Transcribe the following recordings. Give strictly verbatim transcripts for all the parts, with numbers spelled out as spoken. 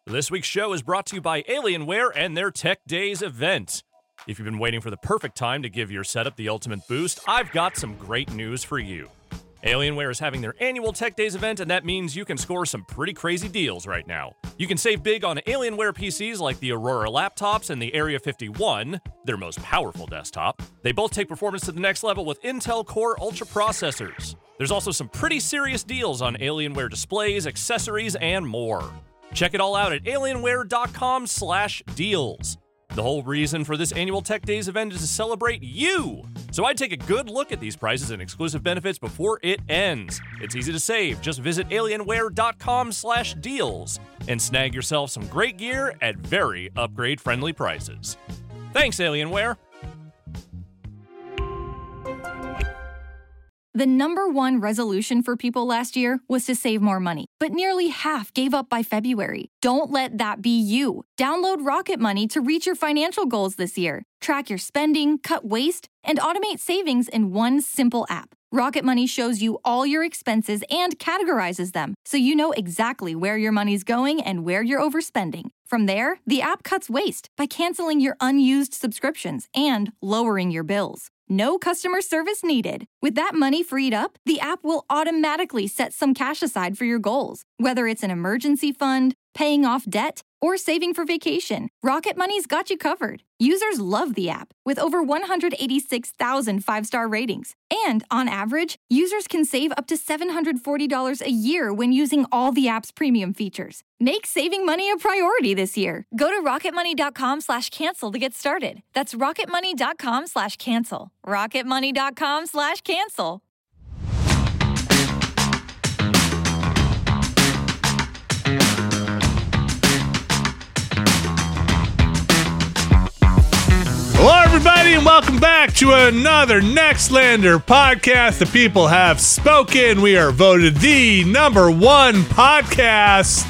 This week's show is brought to you by Alienware and their Tech Days event. If you've been waiting for the perfect time to give your setup the ultimate boost, I've got some great news for you. Alienware is having their annual Tech Days event, and that means you can score some pretty crazy deals right now. You can save big on Alienware P Cs like the Aurora laptops and the Area fifty-one, their most powerful desktop. They both take performance to the next level with Intel Core Ultra processors. There's also some pretty serious deals on Alienware displays, accessories, and more. Check it all out at alienware.com slash deals. The whole reason for this annual Tech Days event is to celebrate you. So I'd take a good look at these prices and exclusive benefits before it ends. It's easy to save. Just visit alienware.com slash deals and snag yourself some great gear at very upgrade-friendly prices. Thanks, Alienware. The number one resolution for people last year was to save more money, but nearly half gave up by February. Don't let that be you. Download Rocket Money to reach your financial goals this year. Track your spending, cut waste, and automate savings in one simple app. Rocket Money shows you all your expenses and categorizes them, so you know exactly where your money's going and where you're overspending. From there, the app cuts waste by canceling your unused subscriptions and lowering your bills. No customer service needed. With that money freed up, the app will automatically set some cash aside for your goals. Whether it's an emergency fund, paying off debt, or saving for vacation, Rocket Money's got you covered. Users love the app, with over one hundred eighty-six thousand five-star ratings. And on average, users can save up to seven hundred forty dollars a year when using all the app's premium features. Make saving money a priority this year. Go to rocketmoney.com slash cancel to get started. That's rocketmoney.com slash cancel. rocketmoney.com slash cancel. Hello, everybody, and welcome back to another Nextlander podcast. The people have spoken. We are voted the number one podcast.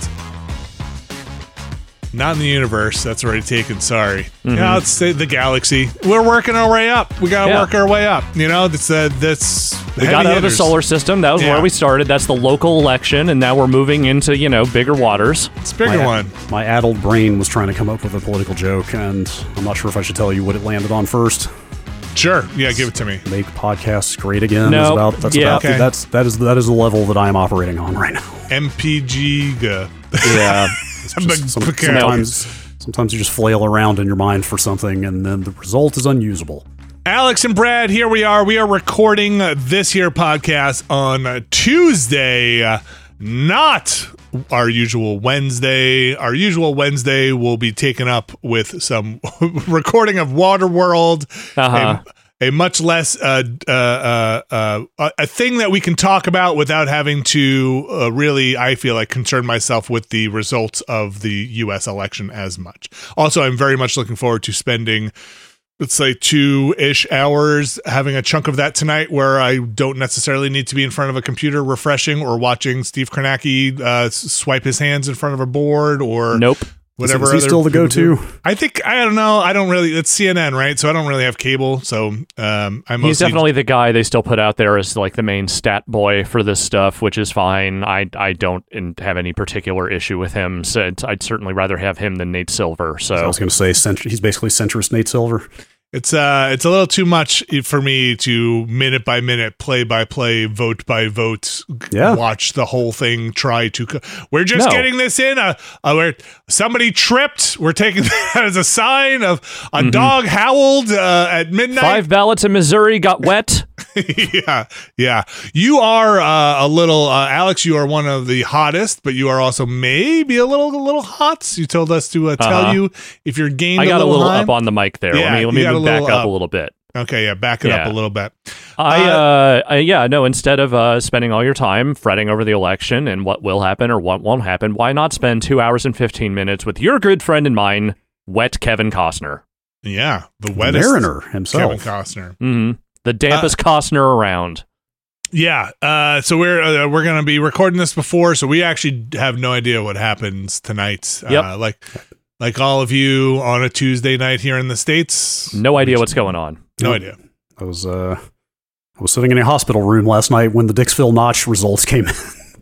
Not in the universe. That's already taken. Sorry. Mm-hmm. Yeah, let's say the galaxy. We're working our way up. We got to yeah. work our way up. You know, that's uh, that's. We got out hitters. of the solar system. That was yeah. where we started. That's the local election, and now we're moving into you know bigger waters. It's a bigger my, one. My addled brain was trying to come up with a political joke, and I'm not sure if I should tell you what it landed on first. Sure. Yeah, give it to me. Make podcasts great again. No. Is about, that's yeah. about okay. that's that is that is the level that I am operating on right now. M P G. Yeah. Just, some, sometimes, sometimes you just flail around in your mind for something, and then the result is unusable. Alex and Brad, here we are. We are recording this here podcast on Tuesday, not our usual Wednesday. Our usual Wednesday will be taken up with some recording of Waterworld, uh-huh. a, a much less uh, uh, uh, uh, a thing that we can talk about without having to uh, really, I feel like, concern myself with the results of the U S election as much. Also, I'm very much looking forward to spending, let's say, two-ish hours having a chunk of that tonight where I don't necessarily need to be in front of a computer refreshing or watching Steve Kornacki uh, swipe his hands in front of a board or nope. whatever. Is he still the go-to? Do. I think, I don't know. I don't really, it's C N N, right? So I don't really have cable. So um, I'm He's definitely the guy they still put out there as like the main stat boy for this stuff, which is fine. I I don't have any particular issue with him. So I'd certainly rather have him than Nate Silver. So I was going to say, cent- he's basically centrist Nate Silver. It's uh, it's a little too much for me to minute by minute, play by play, vote by vote, yeah. watch the whole thing. Try to, co- we're just no. getting this in. Uh, uh, where somebody tripped. We're taking that as a sign of a mm-hmm. dog howled uh, at midnight. Five ballots in Missouri got wet. yeah, yeah. You are uh, a little, uh, Alex. You are one of the hottest, but you are also maybe a little, a little hot. You told us to uh, tell uh-huh. you if you're gained. I got a little, a little time. up on the mic there. Yeah, let me let me move back up, up a little bit. Okay, yeah, back it yeah. up a little bit. I, uh, I, yeah, no. Instead of uh, spending all your time fretting over the election and what will happen or what won't happen, why not spend two hours and fifteen minutes with your good friend and mine, wet Kevin Costner? Yeah, the wettest the Mariner himself, Kevin Costner. Mm-hmm. The dampest uh, Costner around. Yeah, uh, so we're uh, we're gonna be recording this before, so we actually have no idea what happens tonight. Yep. Uh, like like all of you on a Tuesday night here in the States. No idea what's going on. No idea. I was uh, I was sitting in a hospital room last night when the Dixville Notch results came in.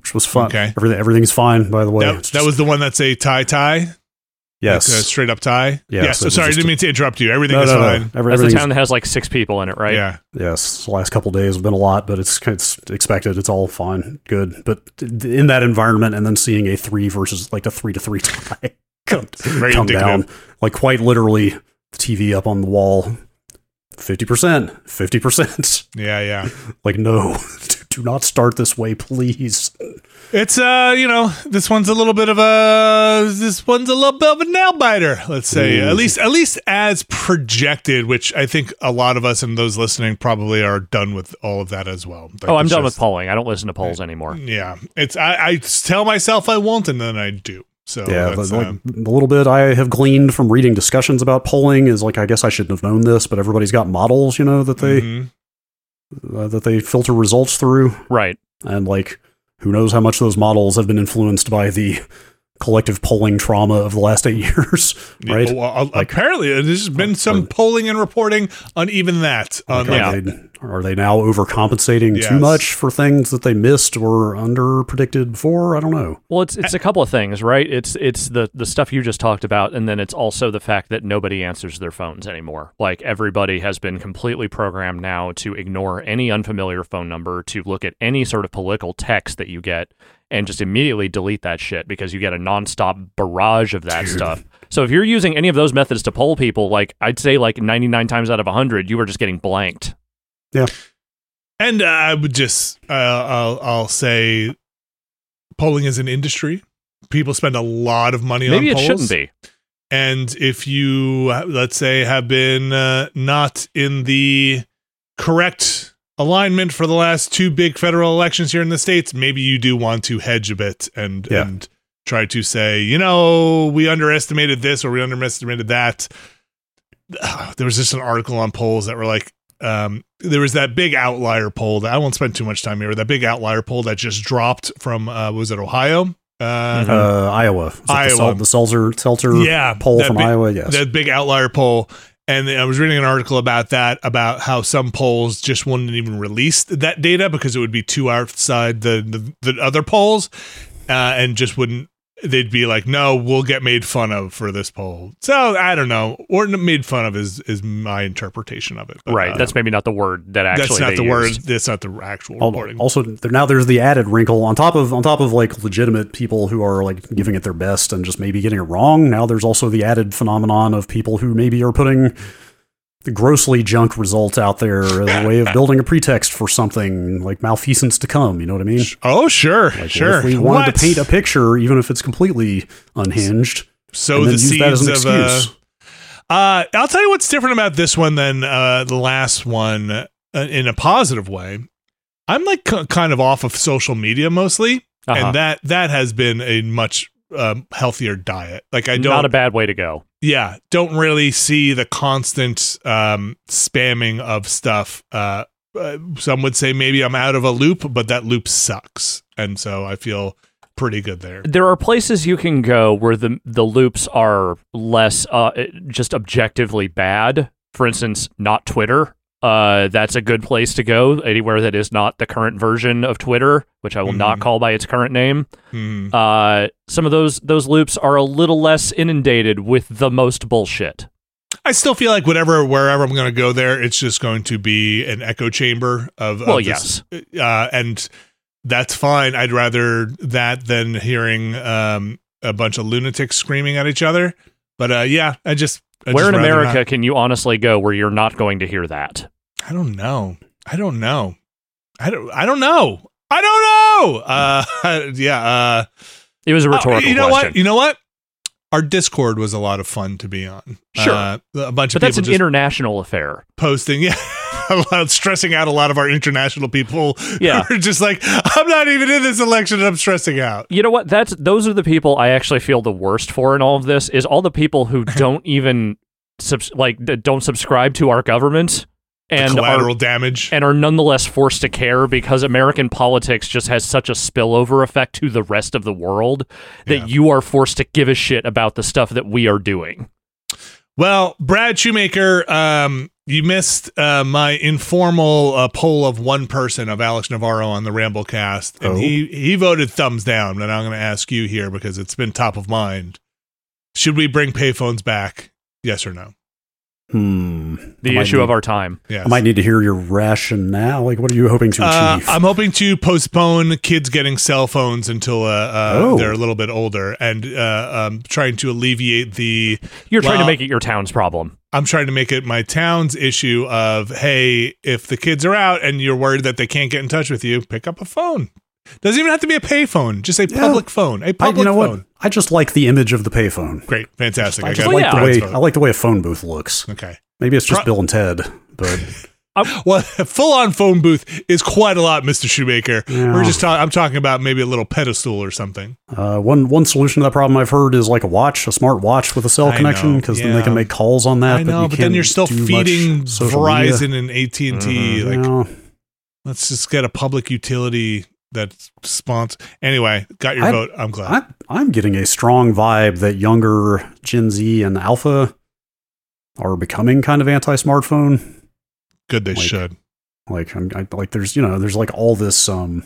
which was fun. Okay. Everything, everything's fine, by the way. That, It's that just- was the one that's a tie tie? yes. Like a straight up tie? Yes, Yes. it was Sorry, I just didn't a- mean to interrupt you. Everything No, is no, no. fine. Every- That's the everything's- town that has like six people in it, right? Yeah. Yes, the last couple of days have been a lot, but it's it's expected. It's all fine, good. But in that environment, and then seeing a three versus like a three to three tie come, Very come down, indicative. like quite literally, the T V up on the wall, fifty percent, fifty percent. Yeah, yeah. Like no, do not start this way, please. It's uh, you know, this one's a little bit of a this one's a little bit of a nail biter. Let's say Ooh. at least at least as projected, which I think a lot of us and those listening probably are done with all of that as well. Like, Oh, I'm it's done with just- polling. I don't listen to polls anymore. Yeah, it's I, I tell myself I won't, and then I do. So Yeah, that's, the, like, um, the little bit I have gleaned from reading discussions about polling is like I guess I shouldn't have known this, but everybody's got models, you know, that they mhm. uh, that they filter results through. Right. And like, who knows how much those models have been influenced by the collective polling trauma of the last eight years, right? Yeah, well, uh, Like- apparently, there's been some Or- polling and reporting on even that. On Like, like, are, they, are they now overcompensating Yes. too much for things that they missed or under predicted before? I don't know. Well, it's it's a couple of things, right? It's it's the the stuff you just talked about, and then it's also the fact that nobody answers their phones anymore. Like everybody has been completely programmed now to ignore any unfamiliar phone number, to look at any sort of political text that you get, and just immediately delete that shit because you get a nonstop barrage of that Dude. stuff. So if you're using any of those methods to poll people, like I'd say like ninety-nine times out of one hundred, you were just getting blanked. Yeah. and uh, I would just uh, I'll I'll say, polling is an industry. People spend a lot of money Maybe on it polls. shouldn't be. And if you, let's say, have been uh, not in the correct alignment for the last two big federal elections here in the States, maybe you do want to hedge a bit and Yeah. and try to say, you know, we underestimated this or we underestimated that. There was just an article on polls that were like, um, there was that big outlier poll that I won't spend too much time here. That big outlier poll that just dropped from, uh, was it Ohio? Uh, Mhm. Uh, Iowa. Is it Iowa. The, Sel- the Seltzer, Seltzer Yeah, poll that from big- Iowa, yes. that big outlier poll. And I was reading an article about that, about how some polls just wouldn't even release that data because it would be too outside the, the, the other polls, uh, and just wouldn't, they'd be like, no, we'll get made fun of for this poll. So I don't know. Or made fun of is, is my interpretation of it. But, Right. uh, that's maybe not the word that actually that's not they the word. used. That's not the actual Al- reporting. Also, there, now there's the added wrinkle on top of on top of like legitimate people who are like giving it their best and just maybe getting it wrong. Now there's also the added phenomenon of people who maybe are putting the grossly junk results out there as a way of building a pretext for something like malfeasance to come. You know what I mean? Oh, sure. Like, what sure. if we wanted What? to paint a picture, even if it's completely unhinged, So and the then use that as an seeds of, uh, excuse. Uh, I'll tell you what's different about this one than uh, the last one uh, in a positive way. I'm like k- kind of off of social media mostly, Uh-huh. and that that has been a much um, healthier diet. Like I don't, Not a bad way to go. yeah, don't really see the constant um, spamming of stuff. Uh, uh, some would say maybe I'm out of a loop, but that loop sucks, and so I feel pretty good there. There are places you can go where the the loops are less uh, just objectively bad. For instance, not Twitter. Uh, that's a good place to go. Anywhere that is not the current version of Twitter, which I will not Mhm. call by its current name. Hmm. Uh, some of those those loops are a little less inundated with the most bullshit. I still feel like whatever, wherever I'm going to go there, it's just going to be an echo chamber of. of Well, this, uh, and that's fine. I'd rather that than hearing um, a bunch of lunatics screaming at each other. But uh, yeah, I just I Where just in rather America not- can you honestly go where you're not going to hear that? I don't know. I don't know. I don't. I don't know. I don't know. Uh, yeah. Uh, It was a oh, rhetorical you know question. what? You know what? Our Discord was a lot of fun to be on. Sure. Uh, a bunch but of that's people an just international affair. posting, yeah, a lot, stressing out a lot of our international people. Yeah. who are just like, I'm not even in this election and I'm stressing out. You know what? That's those are the people I actually feel the worst for in all of this. Is all the people who don't even subs- like that don't subscribe to our government and Collateral are damage. and are nonetheless forced to care because American politics just has such a spillover effect to the rest of the world that Yeah. you are forced to give a shit about the stuff that we are doing. Well, Brad Shoemaker, um, you missed uh, my informal uh, poll of one person of Alex Navarro on the Ramblecast, and Oh. he, he voted thumbs down. And I'm going to ask you here because it's been top of mind. Should we bring payphones back? Yes or no? Hmm. The I issue might of our time. Yes. I might need to hear your rationale. Like, what are you hoping to Uh, achieve? I'm hoping to postpone kids getting cell phones until uh, uh, Oh. they're a little bit older, and uh, um, trying to alleviate the. You're trying Well- to make it your town's problem. I'm trying to make it my town's issue of, hey, if the kids are out and you're worried that they can't get in touch with you, pick up a phone. Doesn't even have to be a payphone, just a Yeah. public phone. A I, public you know phone. what? I just like the image of the payphone. Great, fantastic. I I, just got Well, like yeah. the way Brad's I vote. like the way a phone booth looks. Okay. Maybe it's just Pro- Bill and Ted, but Well, a full-on phone booth is quite a lot, Mister Shoemaker. Yeah. We're just talking. I'm talking about maybe a little pedestal or something. uh, one one solution to that problem I've heard is like a watch, a smart watch with a cell I connection, know, because then yeah. they can make calls on that. I know, you but then can't you're still do much feeding social Verizon media. and A T and T. Mhm. Like, Yeah. let's just get a public utility that's sponsor. Anyway, got your I- vote. I'm glad. I'm, I'm getting a strong vibe that younger Gen Z and Alpha are becoming kind of anti-smartphone. Good, they like- should. Like, I'm, I, like there's, you know, there's like all this. Um,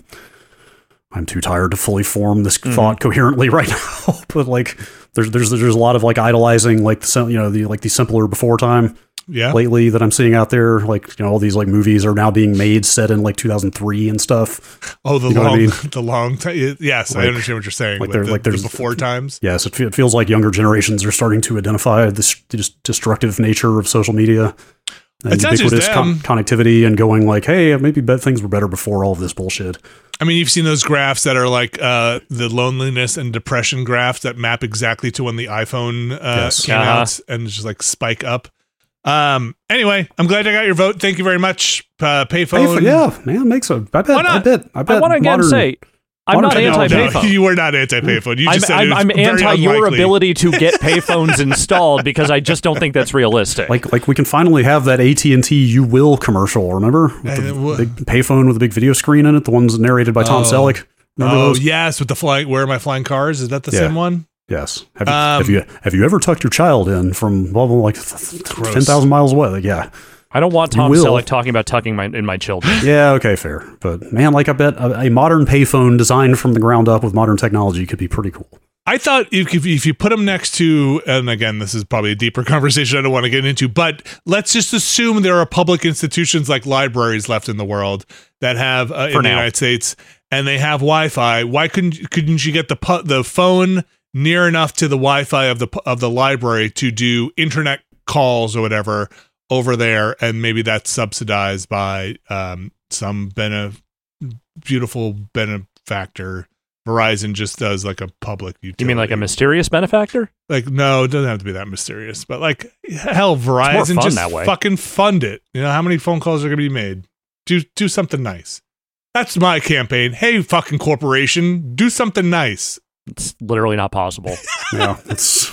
I'm too tired to fully form this Mhm. thought coherently right now. But like, there's there's there's a lot of like idolizing, like the sim- you know the like the simpler before time Yeah. lately that I'm seeing out there. Like, you know, all these like movies are now being made set in like two thousand three and stuff. Oh, the You know what I long, mean? the long time. Yes, I Like- understand what you're saying. like Like there- the, like the there's- before times. Yes, it, fe- it feels like younger generations are starting to identify this just destructive nature of social media and It's not just ubiquitous con- them. connectivity, and going like, hey, maybe bet things were better before all of this bullshit. I mean, you've seen those graphs that are like uh, the loneliness and depression graphs that map exactly to when the iPhone uh, Yes. came Uh-huh. out and just like spike up. Um. Anyway, I'm glad I got your vote. Thank you very much. Uh, payphone. Payphone, yeah, man, makes a. I bet. Why not? I bet. I bet. I want to again modern- say, I'm not modern No, anti-payphone. no, you were not anti-payphone. You I'm, just said I'm, it was I'm very anti your unlikely. ability to get payphones installed because I just don't think that's realistic. Like, like we can finally have that A T and T "You Will" commercial. Remember, with the Uh, wha- big payphone with a big video screen in it, the ones narrated by Tom Oh. Selleck. Remember Oh those? yes, with the flying. Where are my flying cars? Is that the Yeah. same one? Yes. Have you, Um, have you have you ever tucked your child in from well, like Gross. ten thousand miles away? Like, yeah, I don't want You Tom will. Selleck talking about tucking my in my children. yeah, okay, fair. But man, like I bet a, a modern payphone designed from the ground up with modern technology could be pretty cool. I thought if, if if you put them next to, and again, this is probably a deeper conversation I don't want to get into, but let's just assume there are public institutions like libraries left in the world that have uh, in For the now. United States, and they have Wi-Fi. Why couldn't couldn't you get the pu- the phone near enough to the Wi-Fi of the pu- of the library to do internet calls or whatever over there, and maybe that's subsidized by um, some bene- beautiful benefactor. Verizon just does like a public utility. You mean like a mysterious benefactor? Like, no, it doesn't have to be that mysterious, but like, hell, Verizon fun just that way. fucking fund it. You know, how many phone calls are going to be made? Do do something nice. That's my campaign. Hey, fucking corporation, do something nice. It's literally not possible. Yeah, it's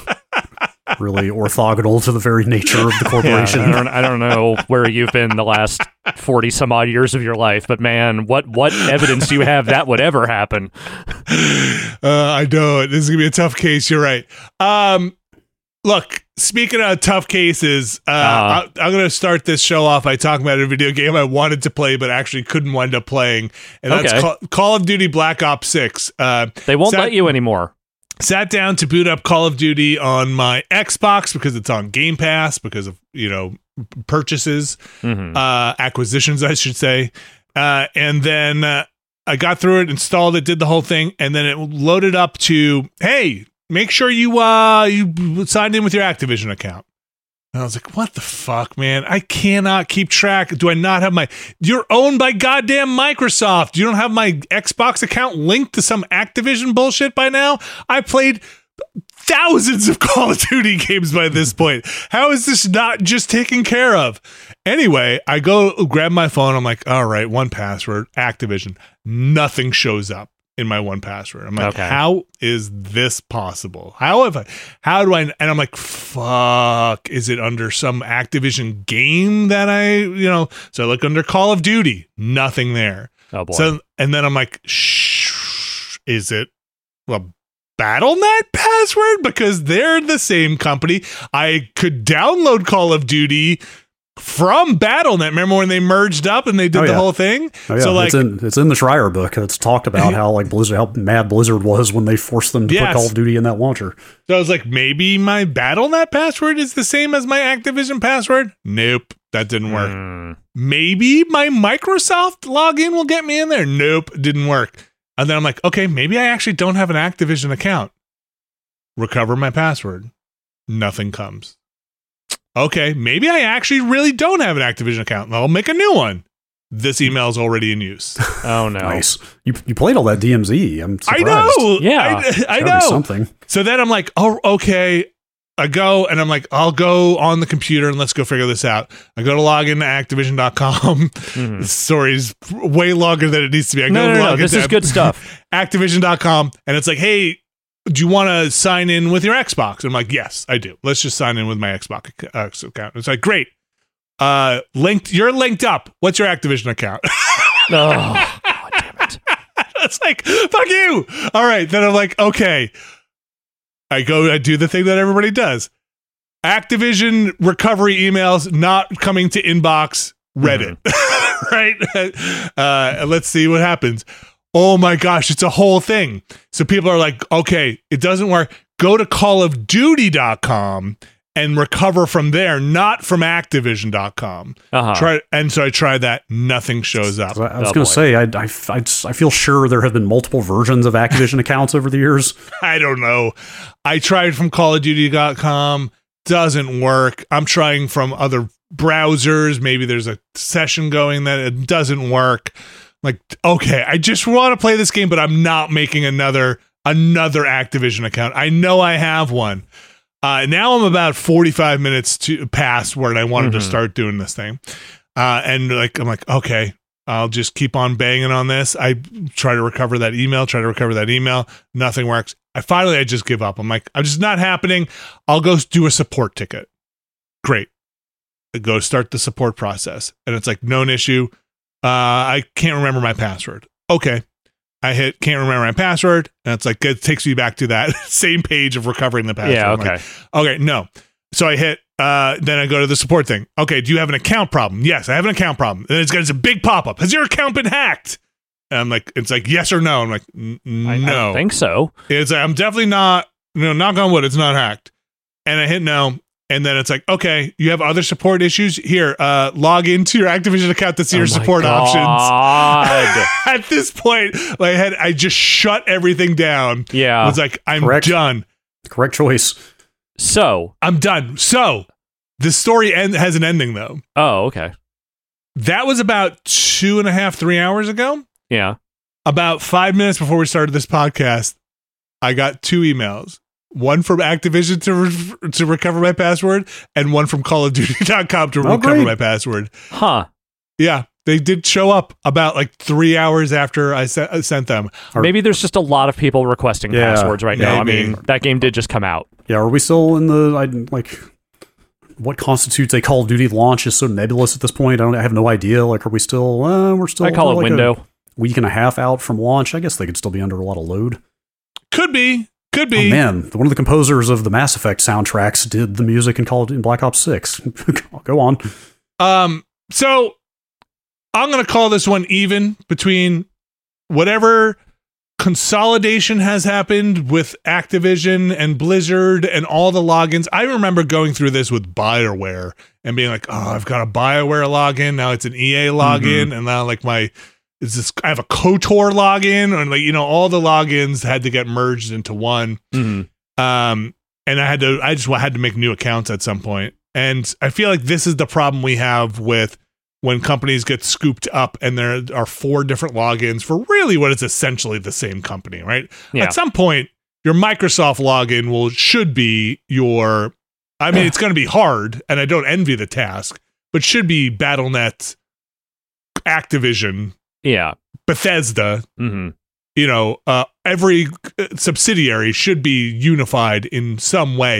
really orthogonal to the very nature of the Yeah, corporation. I, don't, I don't know where you've been the last forty some odd years of your life, but man, what what evidence do you have that would ever happen? Uh, I know it. This is gonna be a tough case. You're right. Um, look, speaking of tough cases, uh, Uh-huh. I, I'm gonna start this show off by talking about a video game I wanted to play but actually couldn't wind up playing, and that's Okay. Call, Call of Duty Black Ops six. Uh, They won't Sat- let you anymore. Sat down to boot up Call of Duty on my Xbox because it's on Game Pass because of, you know, purchases, Mhm. uh, acquisitions, I should say. Uh, and then uh, I got through it, installed it, did the whole thing, and then it loaded up to, hey, make sure you uh, you signed in with your Activision account. And I was like, what the fuck, man? I cannot keep track. Do I not have my... You're owned by goddamn Microsoft. You don't have my Xbox account linked to some Activision bullshit by now? I played thousands of Call of Duty games by this point. How is this not just taken care of? Anyway, I go grab my phone. I'm like, all right, one password, Activision. Nothing shows up in my one password. I'm like, Okay. how is this possible? How have I, how do I, and I'm like, fuck, is it under some Activision game that I, you know, so I look under Call of Duty, nothing there. Oh boy. So, and then I'm like, shh, is it, well, Battle dot net password because they're the same company. I could download Call of Duty from Battle dot net. Remember when they merged up and they did oh, the yeah. whole thing? Oh, yeah. So like, it's in it's in the Schreier book. It's talked about how like Blizzard, how mad Blizzard was when they forced them to yes. put Call of Duty in that launcher. So I was like, maybe my Battle dot net password is the same as my Activision password. Nope, that didn't work. Mm. Maybe my Microsoft login will get me in there. Nope, didn't work. And then I'm like, okay, maybe I actually don't have an Activision account. Recover my password. Nothing comes. Okay, maybe I actually really don't have an Activision account. I'll make a new one. This email is already in use. Oh no! Nice. You you played all that D M Z. I'm surprised. I know. Yeah. I, I Gotta know. be something. So then I'm like, oh, okay. I go and I'm like, I'll go on the computer and let's go figure this out. I go to log into Activision dot com. Mm-hmm. The story's way longer than it needs to be. I No, go no, no, log no. This into is good stuff. Activision dot com and it's like, hey, do you want to sign in with your Xbox? I'm like, yes, I do. Let's just sign in with my Xbox account. It's like, great. Uh, linked. You're linked up. What's your Activision account? Oh, God damn it. It's like, fuck you. All right. Then I'm like, okay. I go, I do the thing that everybody does. Activision recovery emails not coming to inbox, Reddit. Mm-hmm. Right? Uh, let's see what happens. Oh my gosh, it's a whole thing. So people are like, okay, it doesn't work. Go to call of duty dot com and recover from there, not from Activision dot com. Uh-huh. Try, and so I tried that. Nothing shows up. I was Oh, going boy. to say, I, I, I, I feel sure there have been multiple versions of Activision accounts over the years. I don't know. I tried from call of duty dot com. Doesn't work. I'm trying from other browsers. Maybe there's a session going that it doesn't work. Like, okay, I just want to play this game, but I'm not making another another Activision account. I know I have one. Uh, now I'm about forty-five minutes to past where I wanted mm-hmm. to start doing this thing. Uh, and like, I'm like, okay, I'll just keep on banging on this. I try to recover that email, try to recover that email. Nothing works. I finally, I just give up. I'm like, I'm just not happening. I'll go do a support ticket. Great. I go start the support process. And it's like, known issue. Uh, I can't remember my password. Okay. I hit can't remember my password. And it's like, it takes me back to that same page of recovering the password. Yeah, I'm okay. like, okay, no. So I hit, uh, then I go to the support thing. Okay, do you have an account problem? Yes, I have an account problem. And it's got it's a big pop-up. Has your account been hacked? And I'm like, it's like, yes or no. I'm like, N- no. I, I don't think so. It's like, I'm definitely not, you know, knock on wood, it's not hacked. And I hit no. And then it's like, okay, you have other support issues? Here, uh, log into your Activision account to see Oh your my support God. options. At this point, like, I had I just shut everything down. Yeah. I was like, I'm Correct. done. Correct choice. So, I'm done. So, the story end has an ending, though. oh, okay. That was about two and a half, three hours ago. Yeah. About five minutes before we started this podcast, I got two emails. One from Activision to re- to recover my password, and one from call of duty dot com to Oh, recover great. my password. Huh. Yeah, they did show up about like three hours after I sent, I sent them. Are- Maybe there's just a lot of people requesting Yeah, passwords right now. I maybe. mean, that game did just come out. Yeah, are we still in the, I, like, what constitutes a Call of Duty launch is so nebulous at this point. I don't I have no idea. Like, are we still, uh, we're still I call it like window. a week and a half out from launch. I guess they could still be under a lot of load. Could be, could Oh, be. man, one of the composers of the Mass Effect soundtracks did the music in Call of Duty in Black Ops six. Go on. Um, so I'm gonna call this one even between whatever consolidation has happened with Activision and Blizzard and all the logins. I remember going through this with BioWare and being like, oh, I've got a BioWare login. Now it's an E A login. Mm-hmm. And now like my, is this, I have a KOTOR login, and like, you know, all the logins had to get merged into one. Mm-hmm. Um, and I had to, I just had to make new accounts at some point. And I feel like this is the problem we have with when companies get scooped up and there are four different logins for really what is essentially the same company, right? Yeah. At some point, your Microsoft login will should be your, I mean, it's going to be hard, and I don't envy the task, but should be Battle dot net, Activision, Yeah. Bethesda, Mm-hmm. you know, uh, every subsidiary should be unified in some way.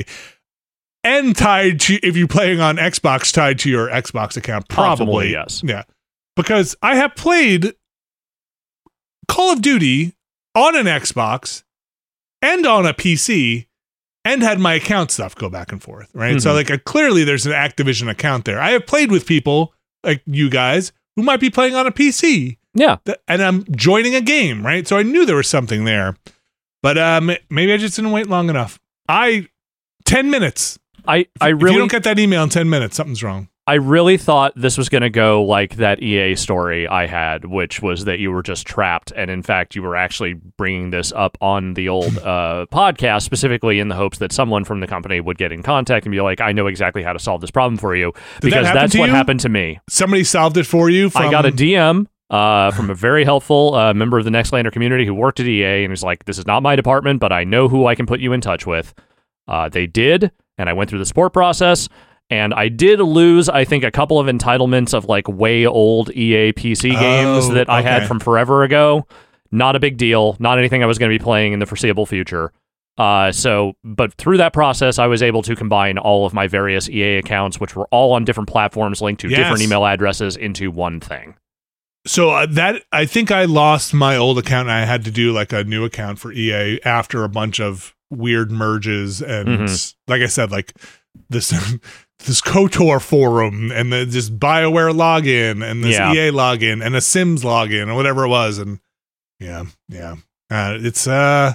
And tied to, if you're playing on Xbox, tied to your Xbox account, probably. Optimally, yes. Yeah. Because I have played Call of Duty on an Xbox and on a P C and had my account stuff go back and forth, right? Mm-hmm. So like uh, clearly there's an Activision account there. I have played with people like you guys who might be playing on a P C. Yeah. Th- and I'm joining a game, right? So I knew there was something there. But um, maybe I just didn't wait long enough. I ten minutes. I, I If really you don't get that email in ten minutes, something's wrong. I really thought this was going to go like that E A story I had, which was that you were just trapped. And in fact, you were actually bringing this up on the old uh, podcast, specifically in the hopes that someone from the company would get in contact and be like, I know exactly how to solve this problem for you. Did that because happen that's to what you? happened to me. Somebody solved it for you. From... I got a D M uh, from a very helpful uh, member of the Nextlander community who worked at E A and was like, this is not my department, but I know who I can put you in touch with. Uh, they did, and I went through the support process. And I did lose, I think, a couple of entitlements of like way old E A P C games Oh, that I had okay. from forever ago. Not a big deal. Not anything I was going to be playing in the foreseeable future. Uh, so, but through that process, I was able to combine all of my various E A accounts, which were all on different platforms linked to Yes. different email addresses, into one thing. So uh, that I think I lost my old account and I had to do like a new account for E A after a bunch of weird merges and Mhm. like I said, like this this KOTOR forum and the, this BioWare login and this Yeah. E A login and a Sims login or whatever it was, and yeah, yeah, uh, it's uh,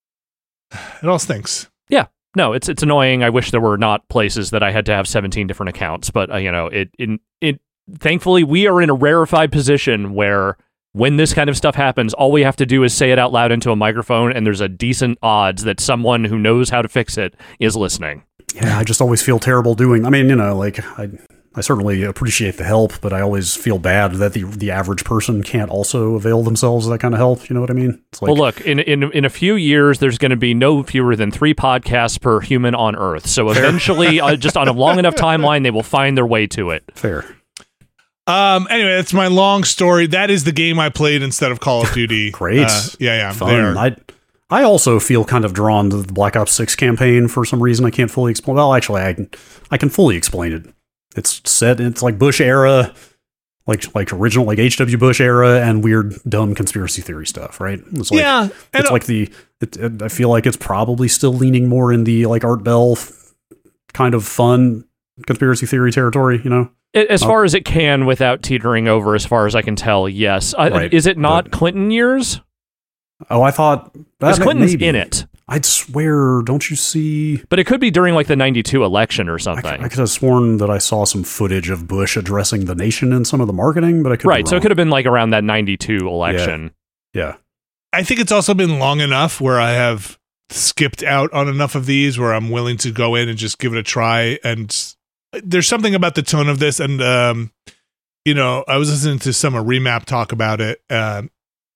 it all stinks. No, it's it's annoying. I wish there were not places that I had to have seventeen different accounts, but uh, you know, it in it. Thankfully, we are in a rarefied position where when this kind of stuff happens, all we have to do is say it out loud into a microphone, and there's a decent odds that someone who knows how to fix it is listening. Yeah, I just always feel terrible doing. I mean, you know, like I, I certainly appreciate the help, but I always feel bad that the the average person can't also avail themselves of that kind of help. You know what I mean? It's like, Well, look, in in in a few years, there's going to be no fewer than three podcasts per human on Earth. So eventually, uh, just on a long enough timeline, they will find their way to it. fair. Um. Anyway, that's my long story. That is the game I played instead of Call of Duty. Great. Uh, yeah, yeah. Fun. there. I I also feel kind of drawn to the Black Ops six campaign for some reason I can't fully explain. Well, actually, I can, I can fully explain it. It's set. It's like Bush era, like like original like H W Bush era, and weird dumb conspiracy theory stuff. Right? It's like, yeah, and It's uh, like the. It, it, I feel like it's probably still leaning more in the like Art Bell f- kind of fun conspiracy theory territory. You know. As Oh. far as it can without teetering over, as far as I can tell, yes. Uh, Right, is it not but- Clinton years? Oh, I thought Because that Clinton's maybe. in it. I'd swear. Don't you see? But it could be during like the ninety-two election or I, something. I could have sworn that I saw some footage of Bush addressing the nation in some of the marketing, but I could Right, be so it wrong. could have been like around that ninety-two election. Yeah. I think it's also been long enough where I have skipped out on enough of these where I'm willing to go in and just give it a try. And there's something about the tone of this. And, um, you know, I was listening to some Remap talk about it. Um,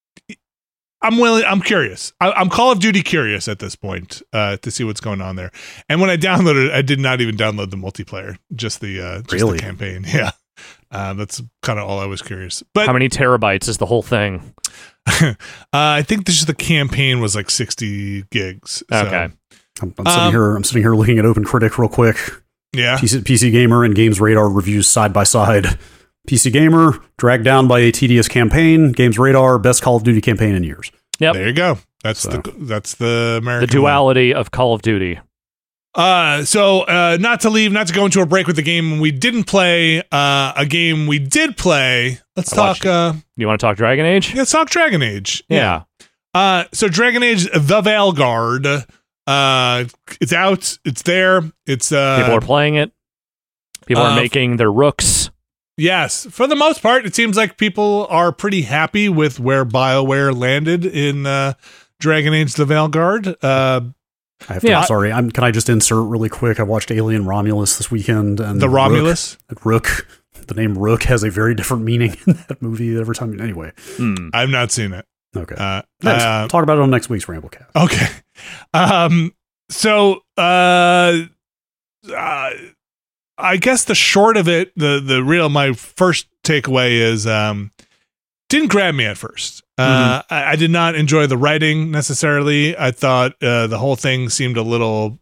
I'm willing. I'm curious. I, I'm Call of Duty curious at this point uh, to see what's going on there. And when I downloaded it, I did not even download the multiplayer, just the uh, just Really? the campaign. Yeah, uh, that's kind of all I was curious. But How many terabytes is the whole thing? uh, I think this the campaign was like sixty gigs. So, Okay. I'm, I'm sitting Um, here. I'm sitting here looking at OpenCritic real quick. yeah. P C, P C Gamer and Games Radar reviews side by side. P C Gamer dragged down by a tedious campaign. Games Radar best Call of Duty campaign in years. Yep. There you go. That's So. the that's the American The duality of Call of Duty. Uh, so uh, not to leave, not to go into a break with the game we didn't play. Uh, a game we did play. Let's I talk. watched- Uh, You want to talk Dragon Age? let's talk Dragon Age. Yeah. Uh, so Dragon Age: The Veilguard. Uh, it's out. It's there. It's uh. People are playing it. People uh, are making their rooks. Yes, for the most part, it seems like people are pretty happy with where BioWare landed in uh, Dragon Age: The Veilguard. Uh, I have to, Yeah. I'm sorry. I'm, can I just insert really quick? I watched Alien Romulus this weekend, and the Rook- Romulus. Rook, the name Rook has a very different meaning in that movie every time. Anyway, Hmm. I've not seen it. okay. Uh, Next, uh, talk about it on next week's Ramblecast. Okay. Um so uh, uh I guess the short of it, the the real my first takeaway is um didn't grab me at first. Uh I, I did not enjoy the writing necessarily. I thought uh the whole thing seemed a little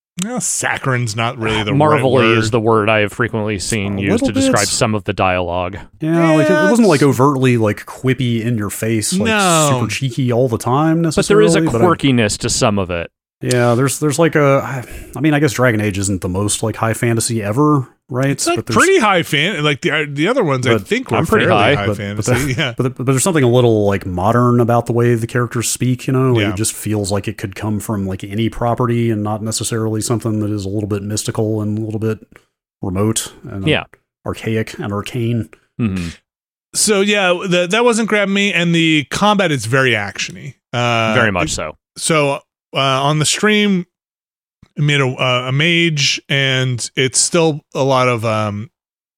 Well, saccharin's not really the Marvelly right word. is the word I have frequently seen A used to little describe bit. some of the dialogue. Yeah, like it, Yeah, it wasn't like it's- overtly like quippy in your face, like No. super cheeky all the time But there necessarily. is a I- quirkiness to some of it. yeah, there's there's like a, I mean, I guess Dragon Age isn't the most like high fantasy ever, right? It's like but there's, pretty high fan. Like the the other ones, I But think were I'm pretty fairly high, high, but- but fantasy. that- yeah, But, but there's something a little like modern about the way the characters speak, you know? Like, Yeah. It just feels like it could come from like any property and not necessarily something that is a little bit mystical and a little bit remote and Yeah. archaic and arcane. hmm so yeah, the, that wasn't grabbing me, and the combat is very actiony. Uh, Very much so. So uh, on the stream, I made a, uh, a mage, and it's still a lot of. Um,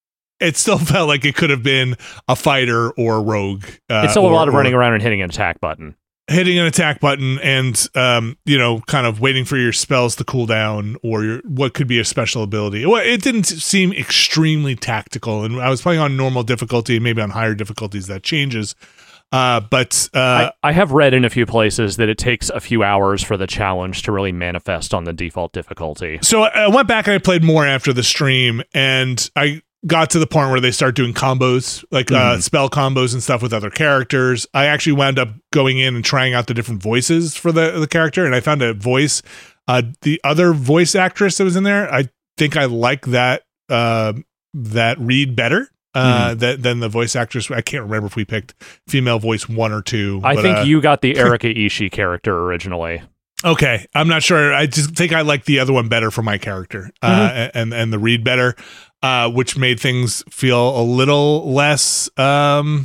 it still felt like it could have been a fighter or a rogue. Uh, It's still a or- lot of or running around and hitting an attack button. hitting an attack button, and um, you know, kind of waiting for your spells to cool down, or your what could be a special ability. Well, it didn't seem extremely tactical, and I was playing on normal difficulty, maybe on higher difficulties that changes. Uh, but uh, I, I have read in a few places that it takes a few hours for the challenge to really manifest on the default difficulty. So I went back and I played more after the stream, and I got to the point where they start doing combos, like uh, Mhm. spell combos and stuff with other characters. I actually wound up going in and trying out the different voices for the, the character, and I found a voice. Uh, the other voice actress that was in there, I think I like that uh, that read better. Uh, that than the voice actress. I can't remember if we picked female voice one or two. I but, think uh, you got the Erika Ishii character originally. Okay, I'm not sure. I just think I like the other one better for my character, uh, and and the read better, uh, which made things feel a little less um,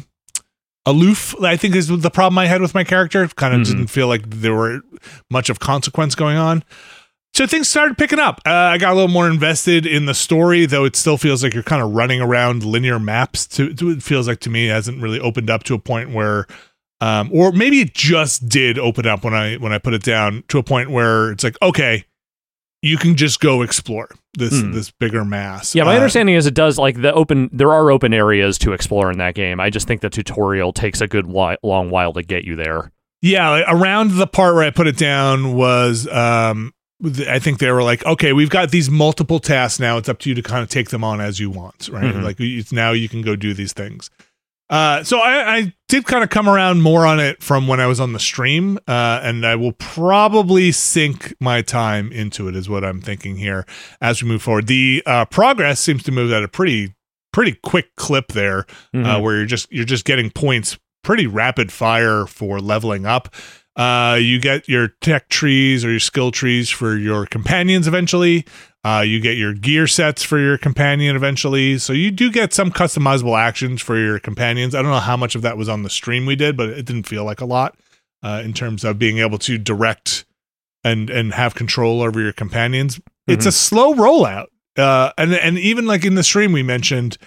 aloof. I think is the problem I had with my character. Kind of Mhm. didn't feel like there were much of consequence going on. So things started picking up. Uh, I got a little more invested in the story, though it still feels like you're kind of running around linear maps. To, to it feels like to me it hasn't really opened up to a point where. Um, or maybe it just did open up when I when I put it down to a point where it's like, okay, you can just go explore this Hmm. this bigger mass. Yeah, my Uh, understanding is it does like the open. There are open areas to explore in that game. I just think the tutorial takes a good whi- long while to get you there. Yeah, like, around the part where I put it down was, um, th- I think they were like, okay, we've got these multiple tasks now. It's up to you to kind of take them on as you want, right? Mhm. Like it's now you can go do these things. Uh, so I, I did kind of come around more on it from when I was on the stream, uh, and I will probably sink my time into it, is what I'm thinking here as we move forward. The uh, progress seems to move at a pretty pretty quick clip there, uh, Mhm. where you're just you're just getting points pretty rapid fire for leveling up. Uh, you get your tech trees or your skill trees for your companions eventually. Uh, you get your gear sets for your companion eventually. So you do get some customizable actions for your companions. I don't know how much of that was on the stream we did, but it didn't feel like a lot uh, in terms of being able to direct and and have control over your companions. It's a slow rollout. Uh, and, and even like in the stream we mentioned,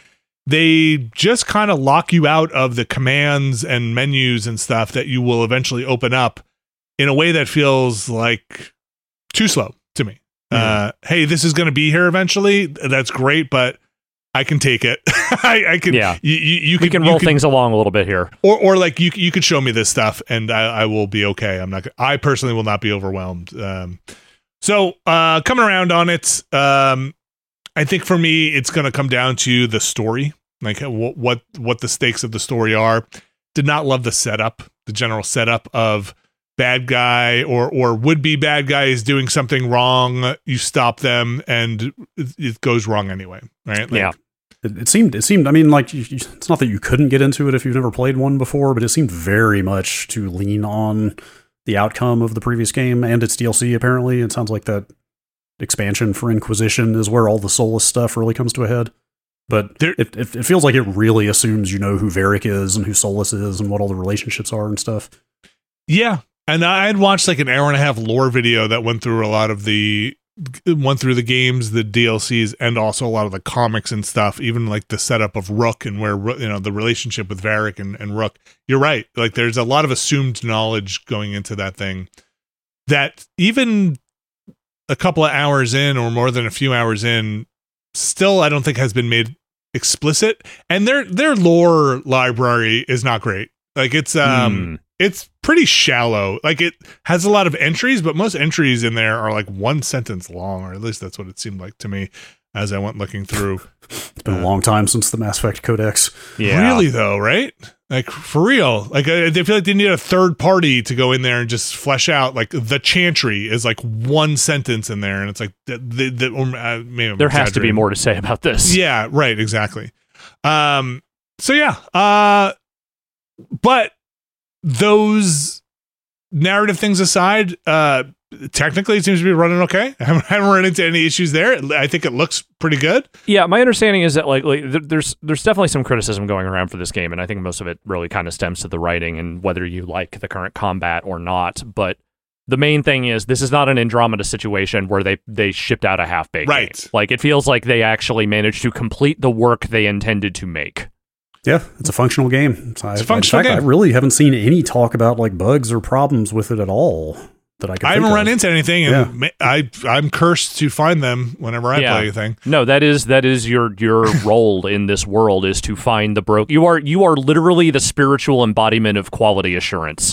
they just kind of lock you out of the commands and menus and stuff that you will eventually open up in a way that feels like too slow to me. Uh, hey, this is going to be here eventually. That's great, but I can take it. I, I can. Yeah. you, you, you We can, can you roll things along a little bit here. or or like you you could show me this stuff and I, I will be okay. I'm not. I personally will not be overwhelmed. Um, so uh, coming around on it, um, I think for me it's going to come down to the story, like what what what the stakes of the story are. Did not love the setup, the general setup of bad guy or or would be bad guy is doing something wrong. You stop them and it, it goes wrong anyway, right? Like, Yeah. It, it seemed, it seemed. I mean, like, you, you- it's not that you couldn't get into it if you've never played one before, but it seemed very much to lean on the outcome of the previous game and its D L C. Apparently, it sounds like that expansion for Inquisition is where all the Solus stuff really comes to a head. But There- it, it it feels like it really assumes you know who Varric is and who Solus is and what all the relationships are and stuff. Yeah. And I had watched like an hour and a half lore video that went through a lot of the went through the games, the D L Cs, and also a lot of the comics and stuff, even like the setup of Rook and where, you know, the relationship with Varric and, and Rook. You're right. Like there's a lot of assumed knowledge going into that thing that even a couple of hours in or more than a few hours in, still I don't think has been made explicit. And their their lore library is not great. Like it's um Hmm. it's pretty shallow. Like it has a lot of entries, but most entries in there are like one sentence long, or at least that's what it seemed like to me as I went looking through. It's been uh, a long time since the Mass Effect Codex. Yeah. Really though, right? Like for real. Like I, they feel like they need a third party to go in there and just flesh out. Like the Chantry is like one sentence in there, and it's like the, the, the uh, maybe I'm there has to be more to say about this. Yeah, right, exactly. Um. So yeah. Uh. But those narrative things aside, uh, technically it seems to be running okay. I haven't, I haven't run into any issues there. I think it looks pretty good. Yeah, my understanding is that like, like there's there's definitely some criticism going around for this game, and I think most of it really kind of stems to the writing and whether you like the current combat or not. But the main thing is this is not an Andromeda situation where they they shipped out a half-baked right. game. Like it feels like they actually managed to complete the work they intended to make. Yeah, it's a functional game. I, it's a functional in fact, game. I really haven't seen any talk about like bugs or problems with it at all that I can. I think haven't of. run into anything, and yeah. I I'm cursed to find them whenever I yeah. play anything. No, that is that is your your role in this world is to find the broke. You are you are literally the spiritual embodiment of quality assurance.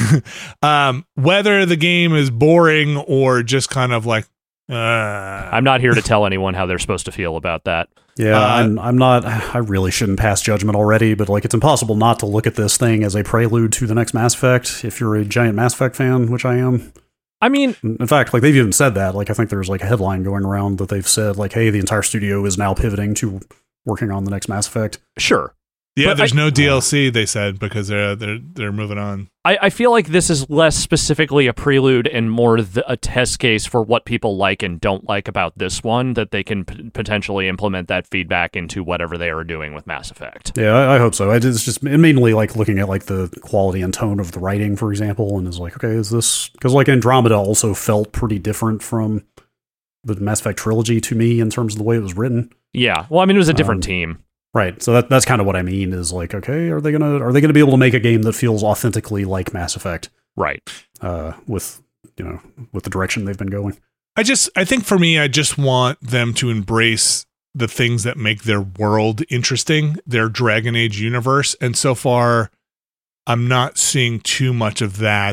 um, whether the game is boring or just kind of like, uh, I'm not here to tell anyone how they're supposed to feel about that. Yeah, uh, I'm, I'm not, I really shouldn't pass judgment already, but like it's impossible not to look at this thing as a prelude to the next Mass Effect if you're a giant Mass Effect fan, which I am. I mean, in fact, like they've even said that. Like I think there's like a headline going around that they've said like, hey, the entire studio is now pivoting to working on the next Mass Effect. Sure. Yeah, but there's I, no D L C, they said, because they're they're they're moving on. I, I feel like this is less specifically a prelude and more the, a test case for what people like and don't like about this one, that they can p- potentially implement that feedback into whatever they are doing with Mass Effect. Yeah, I, I hope so. I just, just mainly like looking at like the quality and tone of the writing, for example, and is like, okay, is this because like Andromeda also felt pretty different from the Mass Effect trilogy to me in terms of the way it was written. Yeah, well, I mean, it was a different um, team. Right, so that that's kind of what I mean is like, okay, are they gonna are they gonna be able to make a game that feels authentically like Mass Effect? Right, uh, with you know with the direction they've been going. I just I think for me, I just want them to embrace the things that make their world interesting, their Dragon Age universe, and so far, I'm not seeing too much of that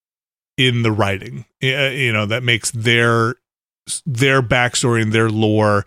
in the writing. You know, that makes their their backstory and their lore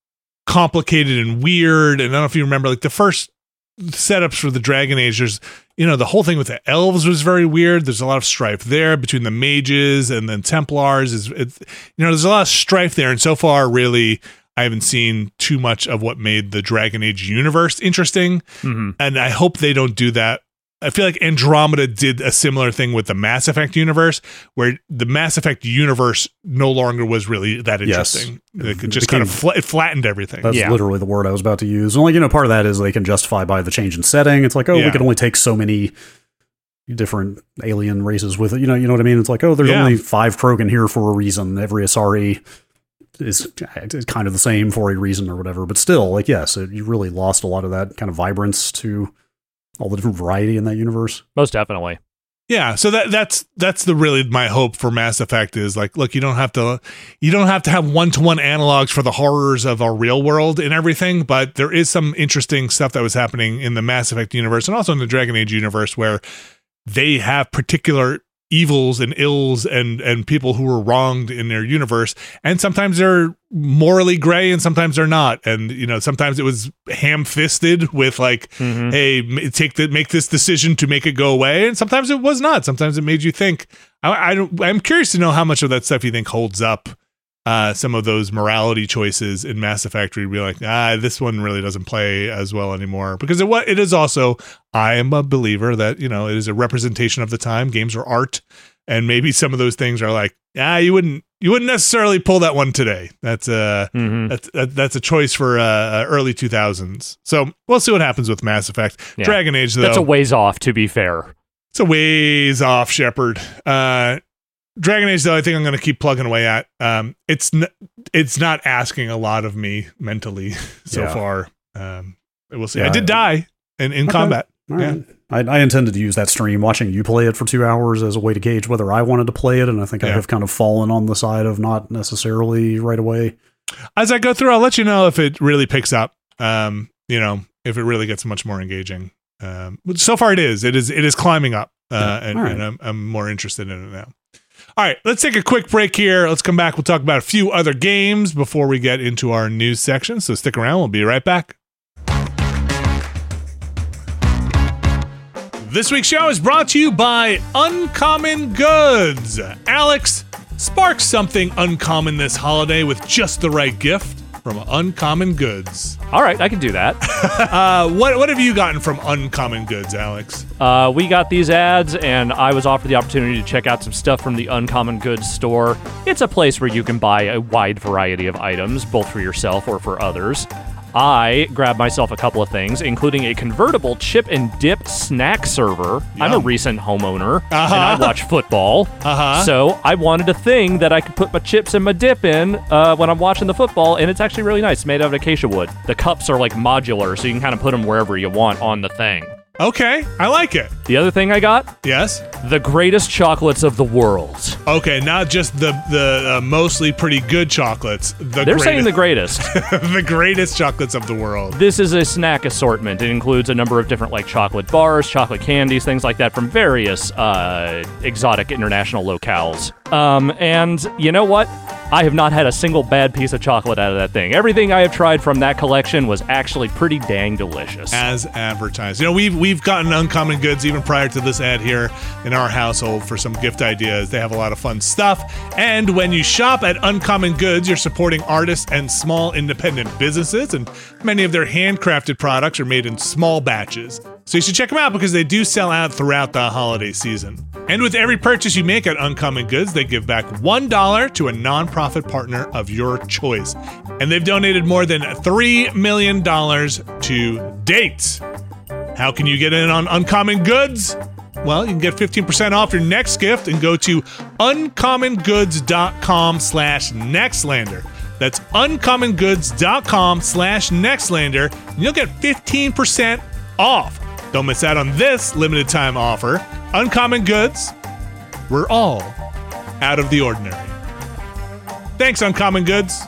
complicated and weird. And I don't know if you remember, like the first setups for the Dragon Age, there's, you know, the whole thing with the elves was very weird. There's a lot of strife there between the mages and then Templars. Is it's, you know, there's a lot of strife there. And so far, really, I haven't seen too much of what made the Dragon Age universe interesting. Mm-hmm. And I hope they don't do that. I feel like Andromeda did a similar thing with the Mass Effect universe, where the Mass Effect universe no longer was really that interesting. Yes. It just became, kind of fl- it flattened everything. That's yeah. literally the word I was about to use. And like, you know, part of that is they can justify by the change in setting. It's like, oh, yeah. we can only take so many different alien races with it. You know, you know what I mean? It's like, oh, there's yeah. only five Krogan here for a reason. Every Asari is, is kind of the same for a reason or whatever. But still, like, yes, it, you really lost a lot of that kind of vibrance to all the different variety in that universe. Most definitely. Yeah, so that that's that's the really my hope for Mass Effect is like, look, you don't have to you don't have to have one-to-one analogs for the horrors of our real world and everything, but there is some interesting stuff that was happening in the Mass Effect universe and also in the Dragon Age universe where they have particular evils and ills and and people who were wronged in their universe, and sometimes they're morally gray and sometimes they're not, and you know sometimes it was ham-fisted with like mm-hmm. hey, take the make this decision to make it go away, and sometimes it was not. Sometimes it made you think. I, I don't I'm curious to know how much of that stuff you think holds up. Uh, some of those morality choices in Mass Effect, we'd be like, ah, this one really doesn't play as well anymore. Because it, what it is also, I am a believer that, you know, it is a representation of the time. Games are art. And maybe some of those things are like, ah, you wouldn't you wouldn't necessarily pull that one today. That's, uh, mm-hmm. that's, that, that's a choice for uh, early two thousands. So we'll see what happens with Mass Effect. Yeah. Dragon Age, though. That's a ways off, to be fair. It's a ways off, Shepard. Uh Dragon Age, though, I think I'm going to keep plugging away at. Um, it's n- it's not asking a lot of me mentally so yeah. far. Um, we'll see. Yeah, I did die in, in okay. combat. All yeah. right. I, I intended to use that stream watching you play it for two hours as a way to gauge whether I wanted to play it, and I think yeah. I have kind of fallen on the side of not necessarily right away. As I go through, I'll let you know if it really picks up. Um, you know, if it really gets much more engaging. Um, so far, it is. It is. It is climbing up. uh, Yeah. and, Right. and I'm, I'm more interested in it now. All right, let's take a quick break here. Let's come back. We'll talk about a few other games before we get into our news section. So stick around. We'll be right back. This week's show is brought to you by Uncommon Goods. Alex, spark something uncommon this holiday with just the right gift from Uncommon Goods. All right, I can do that. Uh, what what have you gotten from Uncommon Goods, Alex? Uh, we got these ads, and I was offered the opportunity to check out some stuff from the Uncommon Goods store. It's a place where you can buy a wide variety of items, both for yourself or for others. I grabbed myself a couple of things, including a convertible chip and dip snack server. I'm a Yum. recent homeowner, Uh-huh. and I watch football. Uh-huh. So I wanted a thing that I could put my chips and my dip in uh, when I'm watching the football, and it's actually really nice. It's made out of acacia wood. The cups are like modular, so you can kind of put them wherever you want on the thing. Okay, I like it. The other thing I got, Yes? the greatest chocolates of the world. Okay, not just the the uh, mostly pretty good chocolates. The They're saying the greatest, greatest. the greatest chocolates of the world. This is a snack assortment. It includes a number of different like chocolate bars, chocolate candies, things like that from various uh, exotic international locales. Um, and you know what? I have not had a single bad piece of chocolate out of that thing. Everything I have tried from that collection was actually pretty dang delicious. As advertised. You know, we've we've gotten Uncommon Goods even prior to this ad here in our household for some gift ideas. They have a lot of fun stuff. And when you shop at Uncommon Goods, you're supporting artists and small independent businesses, and many of their handcrafted products are made in small batches. So you should check them out because they do sell out throughout the holiday season. And with every purchase you make at Uncommon Goods, they give back one dollar to a nonprofit partner of your choice. And they've donated more than three million dollars to date. How can you get in on Uncommon Goods? Well, you can get fifteen percent off your next gift and go to uncommongoods.com slash nextlander. That's uncommongoods.com slash nextlander, and you'll get fifteen percent off. Don't miss out on this limited time offer. Uncommon Goods, we're all out of the ordinary. Thanks, Uncommon Goods.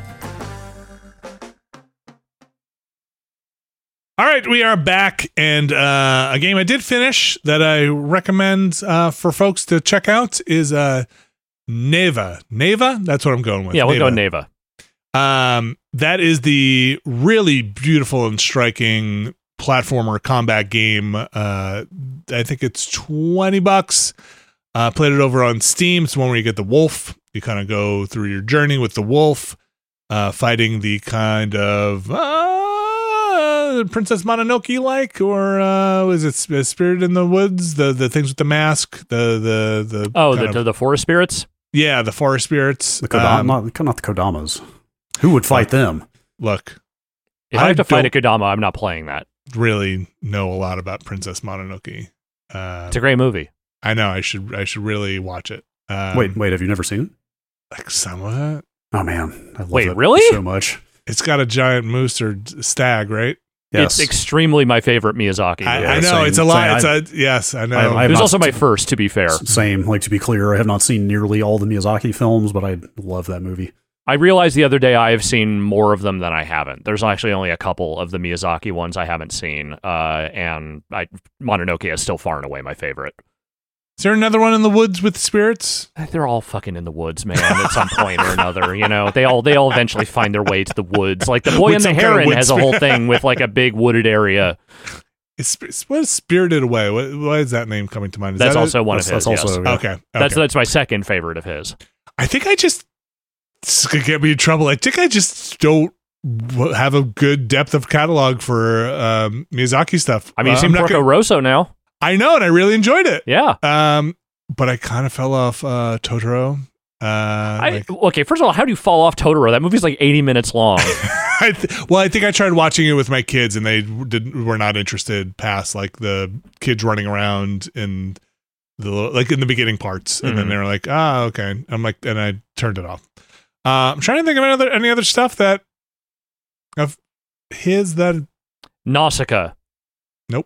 All right, we are back, and uh, a game I did finish that I recommend uh, for folks to check out is uh, Neva. Neva? That's what I'm going with. yeah, we'll Neva. go Neva. Um, that is the really beautiful and striking platformer combat game. Uh, I think it's twenty bucks. Uh, played it over on Steam. It's one where you get the wolf. You kind of go through your journey with the wolf, uh, fighting the kind of uh, Princess Mononoke like, or uh, was it Sp- Spirit in the Woods? The the things with the mask. The the the Oh, kind the, of- the forest spirits? yeah, the forest spirits. The Kodama, Um, not, not the Kodamas. Who would fight them? look, If I, I have to fight a don't- Kodama, I'm not playing that. really know a lot about Princess Mononoke. Uh, It's a great movie. I know I should I should really watch it. Um, wait, wait, have you never seen it? like some of it. Oh man, I love Wait, that really? so much. It's got a giant moose or d- stag, right? Yes. It's extremely my favorite Miyazaki. I, movie. I know same- it's a lot. same. It's a yes, I know. I- I- It was not- also my first, to be fair. Same. Like, to be clear, I have not seen nearly all the Miyazaki films, but I love that movie. I realized the other day I have seen more of them than I haven't. There's actually only a couple of the Miyazaki ones I haven't seen, uh, and I, Mononoke is still far and away my favorite. Is there another one in the woods with spirits? They're all fucking in the woods, man. At some point or another, you know, they all they all eventually find their way to the woods. Like the Boy With and the some kind of Heron wood has a spirit. whole thing with like a big wooded area. Is, what is Spirited Away? What, why is that name coming to mind? Is That's that also it? one That's, of his. that's also yes. yeah. Okay. okay. That's that's my second favorite of his. I think I just this is gonna get me in trouble. I think I just don't w- have a good depth of catalog for um, Miyazaki stuff. I mean, Uh, you've seen I'm not Porco gonna- Rosso now. I know, and I really enjoyed it. Yeah. Um, but I kind of fell off uh, Totoro. Uh, I, like- okay, first of all, how do you fall off Totoro? That movie's like eighty minutes long. I th- well, I think I tried watching it with my kids, and they did were not interested past like the kids running around and the like in the beginning parts, and then Mhm. they were like, "Ah, okay." I'm like, and I turned it off. Uh, I'm trying to think of any other any other stuff that of his that Nausicaa. Nope.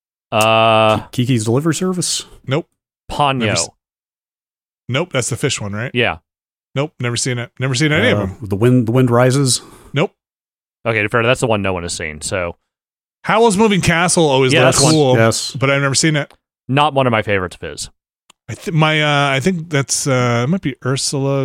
Uh, Kiki's Delivery Service. nope Ponyo. Never s- nope that's the fish one, right? Yeah. Nope, never seen it. Never seen any of Uh, them. The wind, the wind rises. Nope. Okay, fair. That's the one no one has seen. So Howl's Moving Castle always Yeah, looks that's one. cool, Yes. but I've never seen it. Not one of my favorites of his. I think my uh, I think that's uh, it might be Ursula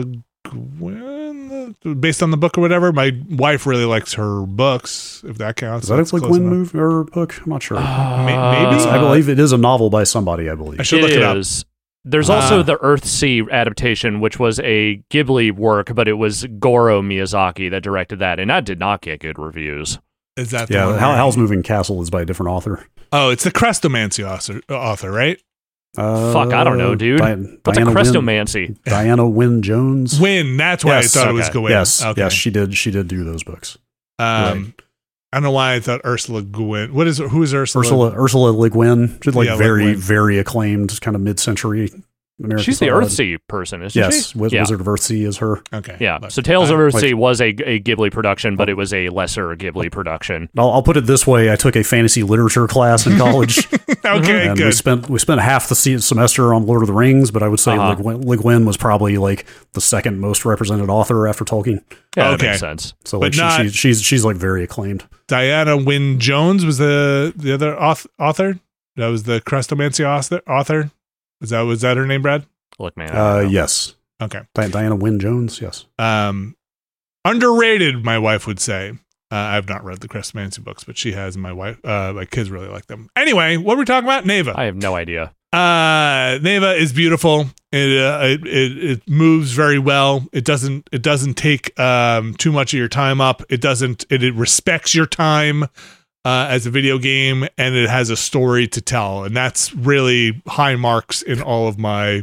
Gwyn, based on the book or whatever. My wife really likes her books, if that counts. Is that That's a like close Gwyn enough. movie or book? I'm not sure. Uh, maybe? It's- I believe it is a novel by somebody. I believe. I should It look it up. is. There's also Ah. the Earthsea adaptation, which was a Ghibli work, but it was Goro Miyazaki that directed that, and that did not get good reviews. Is that the Yeah, one Hal- where- Howl's Moving Castle is by a different author. Oh, it's the Crestomancy author, author, right? Uh, Fuck, I don't know, dude. Di- What's a Diana Wynne- Crestomancy? Diana Wynne Jones. Win. That's why Yes, I thought it was okay. Gwyn. Yes, Okay. yes, she did. She did do those books. Um, right. I don't know why I thought Ursula Gwyn. What is who is Ursula? Ursula Ursula Le Guin. She's like Yeah, Le very Guin. very acclaimed kind of mid-century American. She's the style. Earthsea person, isn't Yes, she? Wiz- yeah. Wizard of Earthsea is her. Okay. Yeah. but- So Tales of I- Earthsea was a, a Ghibli production, but it was a lesser Ghibli production. I'll, I'll put it this way: I took a fantasy literature class in college, Okay, and we good. spent we spent half the se- semester on Lord of the Rings. But I would say Uh-huh. Le Guin- Le Guin was probably like the second most represented author after Tolkien. Yeah, Okay. that makes sense. So But like she, not- she's she's she's like very acclaimed. Diana Wynne Jones was the the other auth- author. That was the Crestomancy author. Author. Is that was that her name, Brad? Look, man. I Uh, don't know. yes, Okay. Di- Diana Wynne Jones. Yes. Um, underrated, my wife would say. Uh, I've not read the Crestomancy books, but she has. And my wife, uh, my kids really like them. Anyway, what were we talking about? Neva. I have no idea. Uh, Neva is beautiful. It, uh, it it it moves very well. It doesn't it doesn't take um too much of your time up. It doesn't. It, it respects your time uh, as a video game, and it has a story to tell, and that's really high marks in all of my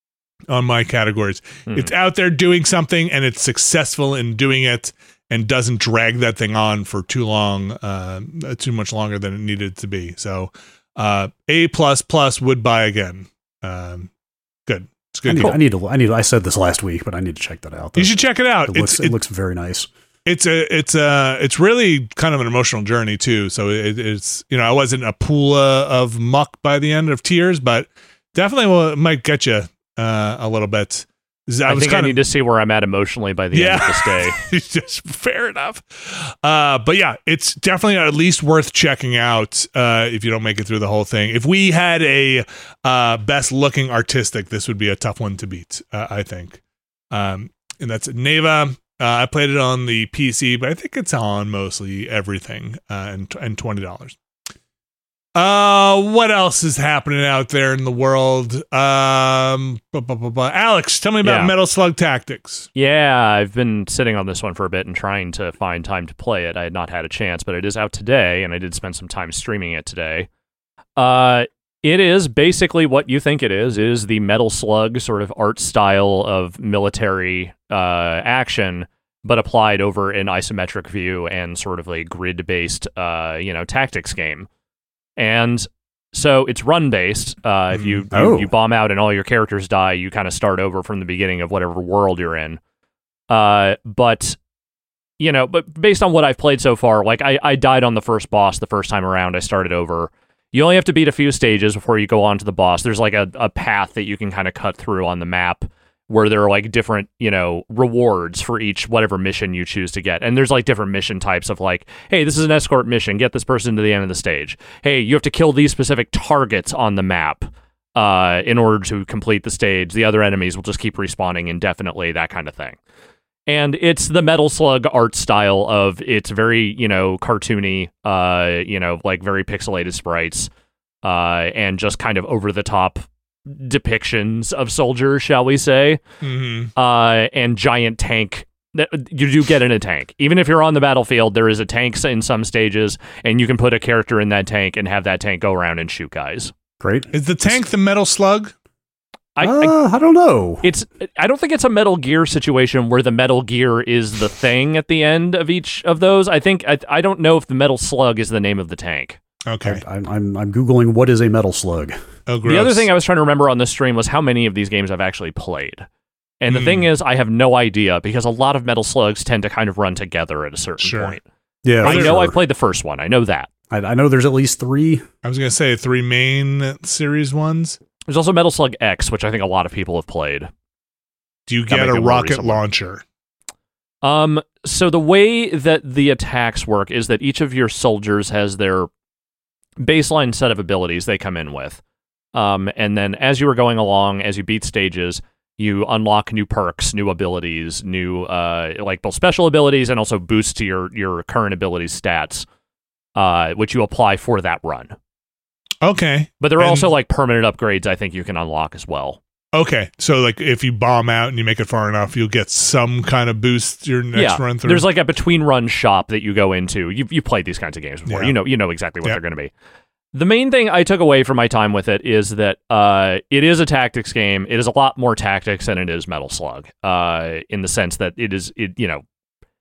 on my categories. Hmm. It's out there doing something, and it's successful in doing it, and doesn't drag that thing on for too long, uh, too much longer than it needed to be. So. Uh, A plus plus would buy again. Um, good. It's I good. need, Cool. I need to. I need. I said this last week, but I need to check that out. You should check it out. It It's looks. It, it, looks very nice. it's a it's a it's really kind of an emotional journey too. So it, it's you know I wasn't a pool uh, of muck by the end of tears, but definitely will, might get you uh, a little bit. I, I, was think I kind need of to see where I'm at emotionally by the Yeah. end of this day. it's just fair enough. Uh, but yeah, it's definitely at least worth checking out uh, if you don't make it through the whole thing. If we had a uh, best looking artistic, this would be a tough one to beat, uh, I think. Um, and that's Neva. Uh, I played it on the P C, but I think it's on mostly everything uh, and, and twenty dollars. Uh, what else is happening out there in the world? Um, bu- bu- bu- bu- Alex, tell me about Yeah. Metal Slug Tactics. Yeah, I've been sitting on this one for a bit and trying to find time to play it. I had not had a chance, but it is out today, and I did spend some time streaming it today. Uh, it is basically what you think it is. It is the Metal Slug sort of art style of military uh, action, but applied over an isometric view and sort of a grid-based, uh, you know, tactics game. And so it's run-based. Uh, if you, Oh. you you bomb out and all your characters die, you kind of start over from the beginning of whatever world you're in. Uh, but you know, but based on what I've played so far, like I, I died on the first boss the first time around. I started over. You only have to beat a few stages before you go on to the boss. There's like a, a path that you can kind of cut through on the map where there are like different, you know, rewards for each whatever mission you choose to get. And there's like different mission types of like, hey, this is an escort mission. Get this person to the end of the stage. Hey, you have to kill these specific targets on the map uh, in order to complete the stage. The other enemies will just keep respawning indefinitely, that kind of thing. And it's the Metal Slug art style of it's very, you know, cartoony, uh, you know, like very pixelated sprites, uh, and just kind of over the top depictions of soldiers, shall we say, Mm-hmm. uh, and giant tank. That you do get in a tank. Even if you're on the battlefield, there is a tank in some stages, and you can put a character in that tank and have that tank go around and shoot guys. Great. Is the tank the Metal Slug? I, uh, I I, don't know. It's. I don't think it's a Metal Gear situation where the Metal Gear is the thing at the end of each of those. I think I, I don't know if the Metal Slug is the name of the tank. Okay. I, I'm, I'm I'm googling what is a metal slug. Oh, gross. The other thing I was trying to remember on this stream was how many of these games I've actually played. And the Hmm. thing is, I have no idea because a lot of Metal Slugs tend to kind of run together at a certain Sure. point. Yeah, I for know sure. I played the first one. I know that. I, I know there's at least three. I was gonna say three main series ones. There's also Metal Slug X, which I think a lot of people have played. Do you That get might a be a more rocket recent one. launcher? Um, so the way that the attacks work is that each of your soldiers has their baseline set of abilities they come in with. Um, and then as you were going along, as you beat stages, you unlock new perks, new abilities, new uh, like both special abilities and also boosts to your your current abilities stats, uh, which you apply for that run. Okay. But there are And- also like permanent upgrades I think you can unlock as well. Okay, so like if you bomb out and you make it far enough, you'll get some kind of boost your next yeah, run through. there's like a between run shop that you go into. You've you played these kinds of games before. Yeah. You know you know exactly what Yeah. they're going to be. The main thing I took away from my time with it is that uh, it is a tactics game. It is a lot more tactics than it is Metal Slug. Uh, in the sense that it is it you know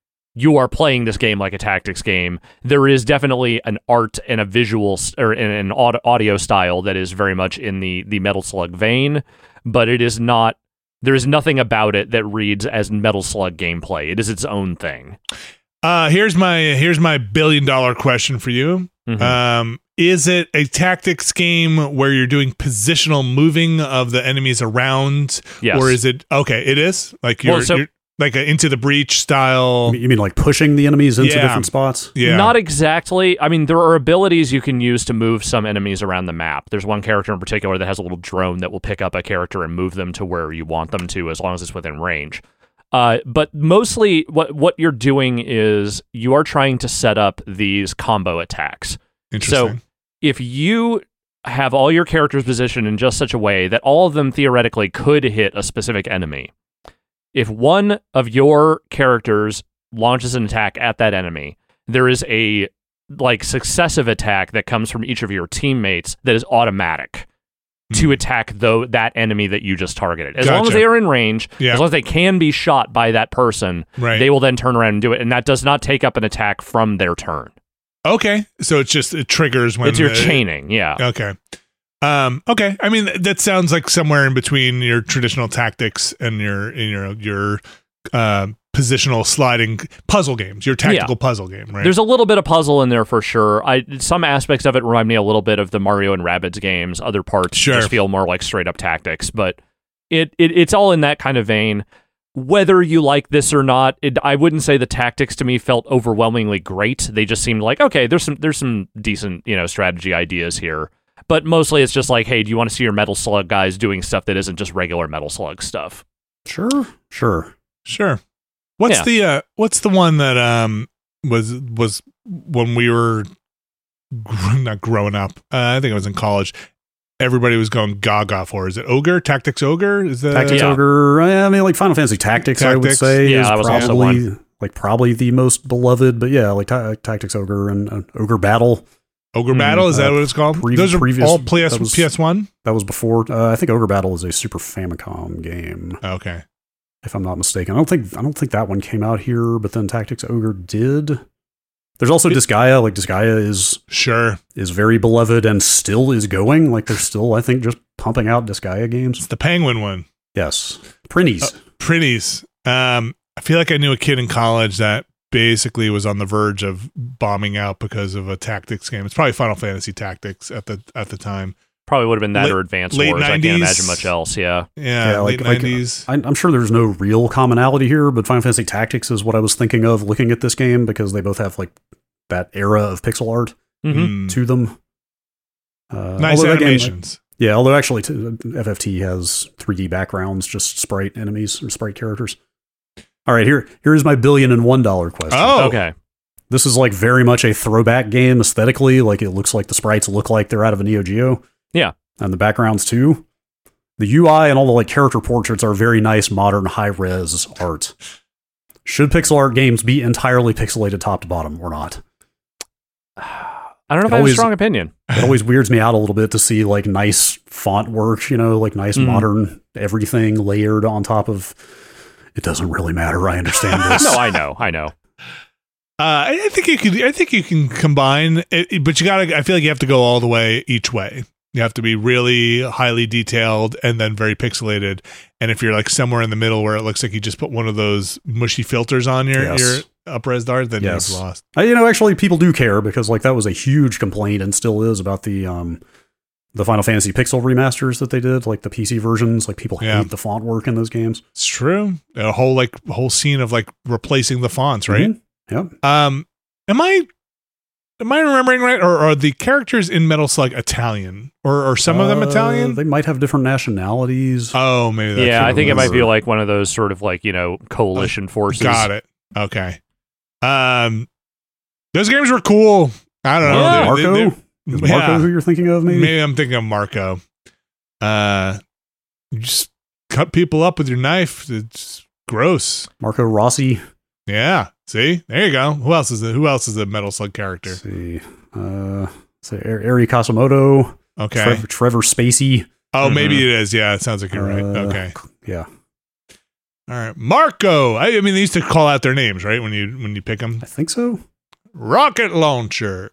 you are playing this game like a tactics game. There is definitely an art and a visual s- or an, an aud- audio style that is very much in the the Metal Slug vein. But it is not, there is nothing about it that reads as Metal Slug gameplay. It is its own thing. Uh, here's my here's my billion dollar question for you. Mhm. Um, is it a tactics game where you're doing positional moving of the enemies around, Yes. or is it okay? It is like you're, Well, so- you're like a Into the Breach style. You mean like pushing the enemies into Yeah. different spots? Yeah, Not exactly. I mean, there are abilities you can use to move some enemies around the map. There's one character in particular that has a little drone that will pick up a character and move them to where you want them to, as long as it's within range. Uh, but mostly, what what you're doing is you are trying to set up these combo attacks. interesting. So if you have all your characters positioned in just such a way that all of them theoretically could hit a specific enemy, if one of your characters launches an attack at that enemy, there is a like successive attack that comes from each of your teammates that is automatic to Hmm. attack though that enemy that you just targeted. As long as Gotcha. they are in range, Yeah. as long as they can be shot by that person, Right. they will then turn around and do it, and that does not take up an attack from their turn. Okay, so it's just it triggers when It's your the- chaining, yeah. Okay. Um, okay. I mean, that sounds like somewhere in between your traditional tactics and your in your your uh, positional sliding puzzle games, your tactical puzzle game, right? There's a little bit of puzzle in there for sure. I some aspects of it remind me a little bit of the Mario and Rabbids games. Other parts Sure. just feel more like straight up tactics, but it, it it's all in that kind of vein. Whether you like this or not, it, I wouldn't say the tactics to me felt overwhelmingly great. They just seemed like, okay, there's some there's some decent, you know, strategy ideas here. But mostly it's just like, hey, do you want to see your Metal Slug guys doing stuff that isn't just regular Metal Slug stuff? Sure, sure. Sure. What's Yeah. the uh, what's the one that um was was when we were gr- not growing up? Uh, I think I was in college. Everybody was going gaga for. Is it Ogre? Tactics Ogre? Is that Tactics Yeah. Ogre. I mean, like Final Fantasy Tactics, I would Tactics. say, Yeah, is that was also probably like probably the most beloved. But yeah, like ta- Tactics Ogre and uh, Ogre Battle. Ogre Mm, Battle? Is that uh, what it's called? pre- Those are previous- all P S that was- P S one. That was before. Uh, I think Ogre Battle is a Super Famicom game, Okay. if I'm not mistaken. I don't think I don't think that one came out here, but then Tactics Ogre did. There's also Disgaea. Like Disgaea is Sure. is very beloved and still is going. Like they're still, I think, just pumping out Disgaea games. It's the Penguin one. Yes, Prinnies. Uh, Pretties. Um, I feel like I knew a kid in college that basically was on the verge of bombing out because of a tactics game. It's probably Final Fantasy Tactics at the at the time. Probably would have been that Late- or Advance late Wars. I nineties. can't imagine much else, yeah. Yeah, Yeah, late like- like, nineties. I, I'm sure there's no real commonality here, but Final Fantasy Tactics is what I was thinking of looking at this game because they both have like that era of pixel art Mm-hmm. Mm. to them. Uh, Nice although that game- animations. yeah, although actually t- F F T has three D backgrounds, just sprite enemies or sprite characters. All right, here here's my billion and one dollar question. Oh, Okay. This is like very much a throwback game aesthetically. Like it looks like the sprites look like they're out of a Neo Geo. Yeah. And the backgrounds too. The U I and all the like character portraits are very nice, modern, high res art. Should pixel art games be entirely pixelated top to bottom or not? I don't know if It I have a always- strong opinion. It always weirds me out a little bit to see like nice font work, you know, like nice Mm. modern everything layered on top of. It doesn't really matter. I understand this. No, I know, I know. Uh, I I think you could. I think you can combine, it, it- but you gotta. I feel like you have to go all the way each way. You have to be really highly detailed and then very pixelated. And if you're like somewhere in the middle where it looks like you just put one of those mushy filters on your Yes. your up-res art, then Yes. you've lost. Uh, you know, actually, people do care because like that was a huge complaint and still is about the um the Final Fantasy Pixel remasters that they did, like the P C versions. Like people Yeah. hate the font work in those games. It's true. A whole like whole scene of like replacing the fonts, right? Mhm. Yep. Um, am I am I remembering right? Or are the characters in Metal Slug Italian? Or are some of them Uh, Italian? They might have different nationalities. Oh, maybe that's Yeah, what I think it was. might be like one of those sort of like, you know, coalition forces. Got it. Okay. Um, those games were cool. I don't know. Yeah. They're- Marco? they're- Is Marco yeah. who you're thinking of, maybe? Maybe I'm thinking of Marco. Uh, you just cut people up with your knife. It's gross. Marco Rossi. Yeah. See, there you go. Who else is the Who else is the Metal Slug character? Let's see. Uh, say Ari Kasamoto. Okay. Trevor, Trevor Spacey. Oh, Mhm. maybe it is. Yeah, it sounds like you're right. Uh, Okay. Yeah. All right. Marco. I, I mean, they used to call out their names, right? When you when you pick them. I think so. Rocket launcher.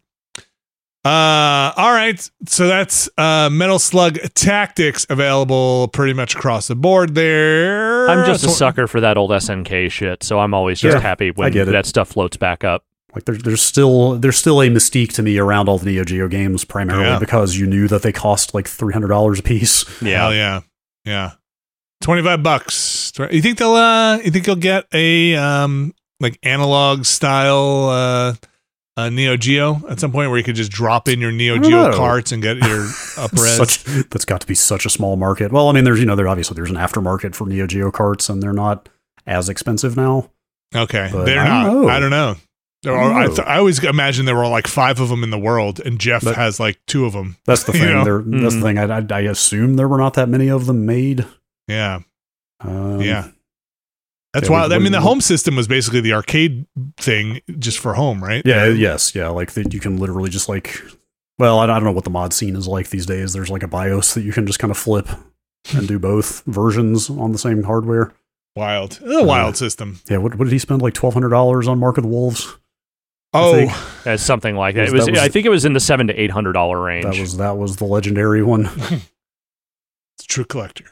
Uh, all right. So that's uh, Metal Slug Tactics available pretty much across the board there. I'm just a So- sucker for that old S N K shit, so I'm always just Yeah, happy I when get it. that stuff floats back up. Like there's there's still there's still a mystique to me around all the Neo Geo games, primarily Yeah. because you knew that they cost like three hundred dollars a piece. Yeah. Hell yeah. Yeah. twenty-five bucks. You think they'll uh you think you'll get a um like analog style uh uh Neo Geo at some point where you could just drop in your Neo I don't Geo know. carts and get your up-res? Such, that's got to be such a small market. Well, I mean, there's you know there obviously there's an aftermarket for Neo Geo carts, and they're not as expensive now. Okay. But They're I not. don't know. I don't know. There I are, don't I, know. th- I always imagine there were like five of them in the world, and Jeff But- has like two of them. That's the You thing. know? There, That's the Mhm. thing. I, I, I assume there were not that many of them made. Yeah. Um, Yeah. That's yeah, why. what- I mean, the what- home system was basically the arcade thing just for home, right? Yeah. Yes. Yeah. Like that, you can literally just like. Well, I, I don't know what the mod scene is like these days. There's like a BIOS that you can just kind of flip and do both versions on the same hardware. Wild. A wild system. Yeah. What, what did he spend? Like twelve hundred dollars on Mark of the Wolves. Oh, think. It's something like that. Was- It was, that was- I think it was in the seven to eight hundred dollar range. That was that was the legendary one. it's a true collector.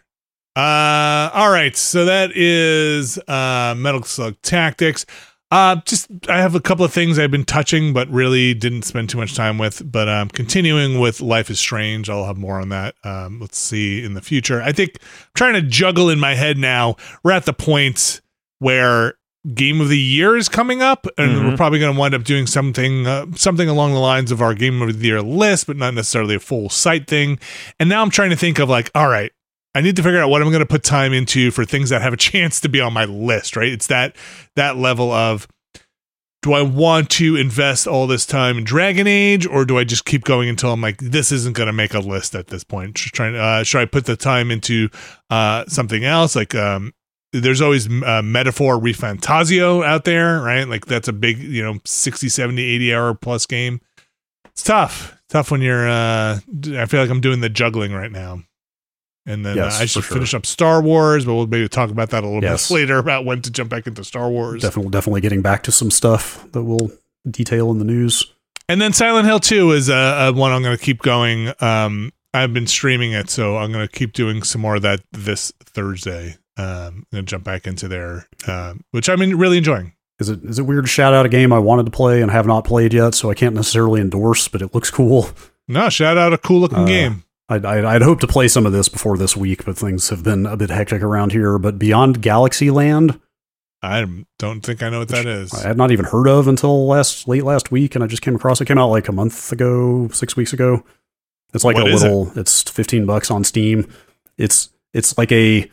Uh, all right. So that is uh, Metal Slug Tactics. Uh, just I have a couple of things I've been touching, but really didn't spend too much time with. But um, continuing with Life is Strange, I'll have more on that. Um, let's see in the future. I think I'm trying to juggle in my head now. We're at the point where Game of the Year is coming up, and Mhm. we're probably going to wind up doing something, uh, something along the lines of our Game of the Year list, but not necessarily a full site thing. And now I'm trying to think of like, all right, I need to figure out what I'm going to put time into for things that have a chance to be on my list, right? It's that that level of, do I want to invest all this time in Dragon Age, or do I just keep going until I'm like, this isn't going to make a list at this point? Just trying, uh, should I put the time into uh, something else? Like, um, there's always uh, Metaphor ReFantasio out there, right? Like that's a big, you know, sixty, seventy, eighty hour plus game. It's tough. Tough when you're, uh, I feel like I'm doing the juggling right now. And then Yes, uh, I should for sure. finish up Star Wars, but we'll maybe talk about that a little Yes. bit later about when to jump back into Star Wars. Definitely, definitely getting back to some stuff that we'll detail in the news. And then Silent Hill two is a, a one I'm going to keep going. Um, I've been streaming it, so I'm going to keep doing some more of that this Thursday. Um, I'm going to jump back into there, um, which I'm in- really enjoying. Is it is it weird to shout out a game I wanted to play and have not played yet, so I can't necessarily endorse, but it looks cool. No, shout out a cool looking Uh, game. I'd, I'd, I'd hoped to play some of this before this week, but things have been a bit hectic around here. But Beyond Galaxy Land, I don't think I know what that is. I had not even heard of until last late last week, and I just came across it. Came out like a month ago, six weeks ago. It's like What a is little. It's fifteen bucks on Steam. It's it's like a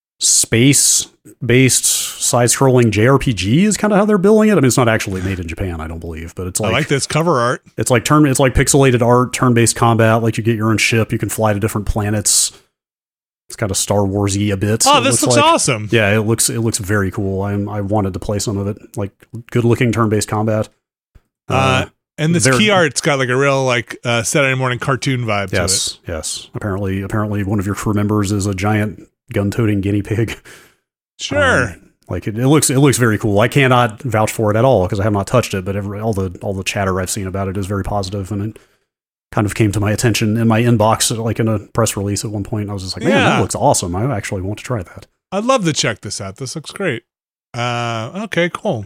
space based side scrolling J R P G is kind of how they're billing it. I mean, it's not actually made in Japan, I don't believe, but it's I like, like this cover art. it's like turn it's like pixelated art, turn based combat. Like you get your own ship, you can fly to different planets. It's kind of Star Warsy a bit. Oh, it this looks like. awesome. Yeah, it looks it looks very cool. I'm I wanted to play some of it. Like good looking turn based combat. Uh, and this they're- key art's got like a real like uh, Saturday morning cartoon vibe to it. yes, yes. Apparently, apparently, one of your crew members is a giant gun toting guinea pig. Sure. Um, like it, it looks it looks very cool. I cannot vouch for it at all because I have not touched it, but every, all the all the chatter I've seen about it is very positive, and it kind of came to my attention in my inbox like in a press release at one point. I was just like, man, Yeah. that looks awesome. I actually want to try that. I'd love to check this out. This looks great. Uh, okay, cool.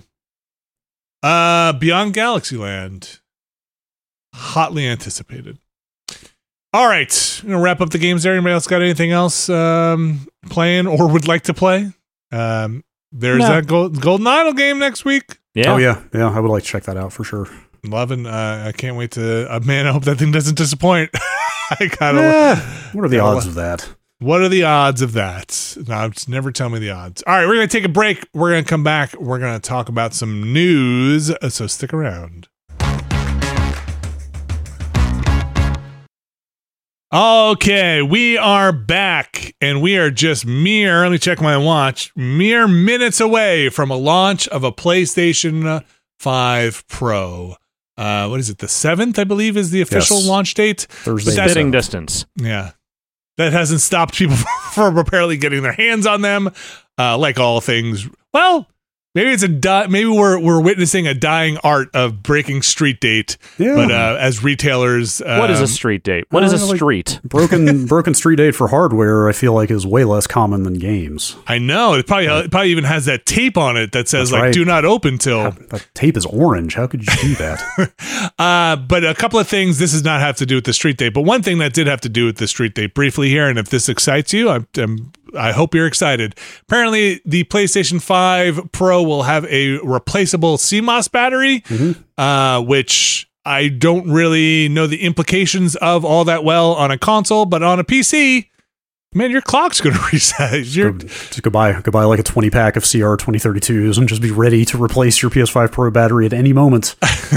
Uh, Beyond Galaxyland, hotly anticipated. All right, I'm gonna wrap up the games there. Anybody else got anything else um, playing or would like to play? Um, there's No. that Gold, Golden Idol game next week. Yeah. Oh yeah, yeah. I would like to check that out for sure. loving. Uh, I can't wait to. Uh, man, I hope that thing doesn't disappoint. I gotta. Eh, what are the gotta, odds of that? What are the odds of that? No, just never tell me the odds. All right, we're gonna take a break. We're gonna come back. We're gonna talk about some news. So stick around. Okay, we are back, and we are just mere, let me check my watch, mere minutes away from a launch of a PlayStation five Pro. Uh, what is it, the seventh, I believe, is the official Yes. launch date? Thursday. Spitting distance. Yeah. That hasn't stopped people from apparently getting their hands on them, uh, like all things. Well, maybe it's a di- maybe we're we're witnessing a dying art of breaking street date. Yeah. But uh, as retailers, um, What is a street date? What is a uh, like- street? broken broken street date for hardware, I feel like, is way less common than games. I know it probably it probably even has that tape on it that says That's like right. "Do not open till." That tape is orange. How could you do that? uh, but a couple of things. This does not have to do with the street date, but one thing that did have to do with the street date briefly here. And if this excites you, I'm, I'm I hope you're excited. Apparently, the PlayStation five Pro will have a replaceable C MOS battery, Mhm. uh, which I don't really know the implications of all that well on a console, but on a P C, man, your clock's going to reset. You're, Go, just go buy, go buy like a twenty pack of C R twenty thirty-twos and just be ready to replace your P S five Pro battery at any moment.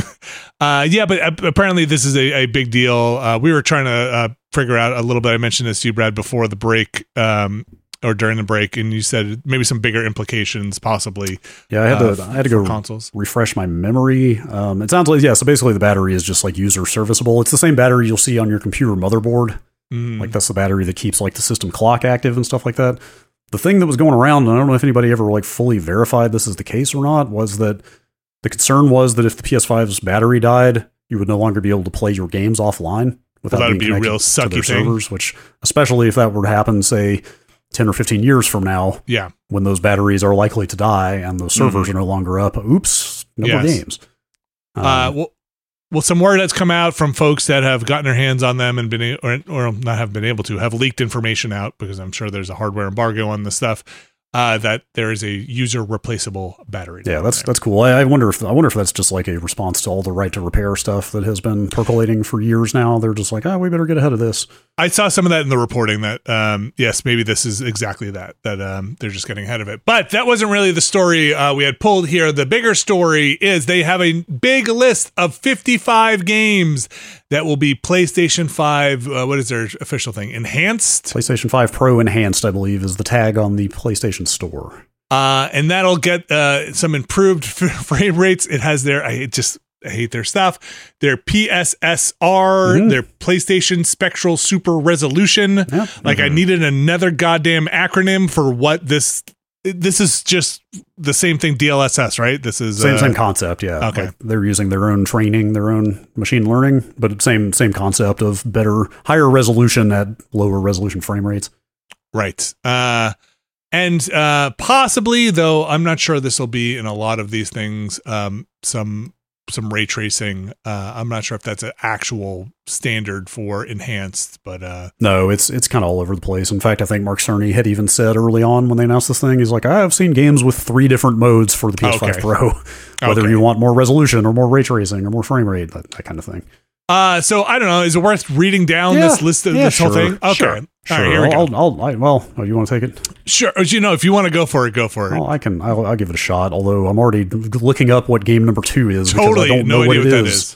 Uh, yeah, but uh, apparently this is a, a big deal. Uh, we were trying to uh, figure out a little bit. I mentioned this to you, Brad, before the break, um, or during the break, and you said maybe some bigger implications, possibly. Yeah, I had uh, to, I had to go consoles. refresh my memory. Um, it sounds like, yeah, so basically the battery is just like user serviceable. It's the same battery you'll see on your computer motherboard. Mm. Like that's the battery that keeps like the system clock active and stuff like that. The thing that was going around, and I don't know if anybody ever like fully verified this is the case or not, was that the concern was that if the P S five's battery died, you would no longer be able to play your games offline without Well, that would being be a connected real to sucky their thing. servers, which especially if that were to happen, say, ten or fifteen years from now, Yeah. when those batteries are likely to die and those servers Mhm. are no longer up, oops, no more Yes. games. Um, Uh, well, well, some word that's come out from folks that have gotten their hands on them and been, a- or, or not have been able to, have leaked information out because I'm sure there's a hardware embargo on this stuff. Uh, that there is a user replaceable battery. yeah, down that's there. that's cool. I, I wonder if I wonder if that's just like a response to all the right to repair stuff that has been percolating for years now. They're just like, oh, we better get ahead of this. I saw some of that in the reporting that, um, yes, maybe this is exactly that, that um, they're just getting ahead of it. But that wasn't really the story uh, we had pulled here. The bigger story is they have a big list of fifty-five games that will be PlayStation five, uh, what is their official thing? Enhanced? PlayStation five Pro Enhanced, I believe, is the tag on the PlayStation Store. Uh, and that'll get uh, some improved f- frame rates. It has their, I just I hate their stuff, their P S S R, Mhm. their PlayStation Spectral Super Resolution. Yeah. Like I needed another goddamn acronym for what this, this is just the same thing, D L S S, right? This is Same uh, same concept, yeah. okay. Like they're using their own training, their own machine learning, but same same concept of better, higher resolution at lower resolution frame rates. Right. Uh, and uh, possibly, though, I'm not sure this will be in a lot of these things, um, some some ray tracing. Uh, I'm not sure if that's an actual standard for enhanced, but uh, No, it's it's kind of all over the place. In fact, I think Mark Cerny had even said early on when they announced this thing, he's like, I've seen games with three different modes for the P S five Okay. Pro, whether Okay. you want more resolution or more ray tracing or more frame rate, that, that kind of thing. uh, so I don't know. Is it worth reading down Yeah. this list of Yeah, this whole sure. thing? Okay. Sure. All right, here we go. I'll, I'll, I, well, oh, you want to take it? Sure. You know, if you want to go for it, go for it. Well, I can. I'll, I'll give it a shot. Although I'm already looking up what game number two is because Totally. I don't No know what idea it what that is. is.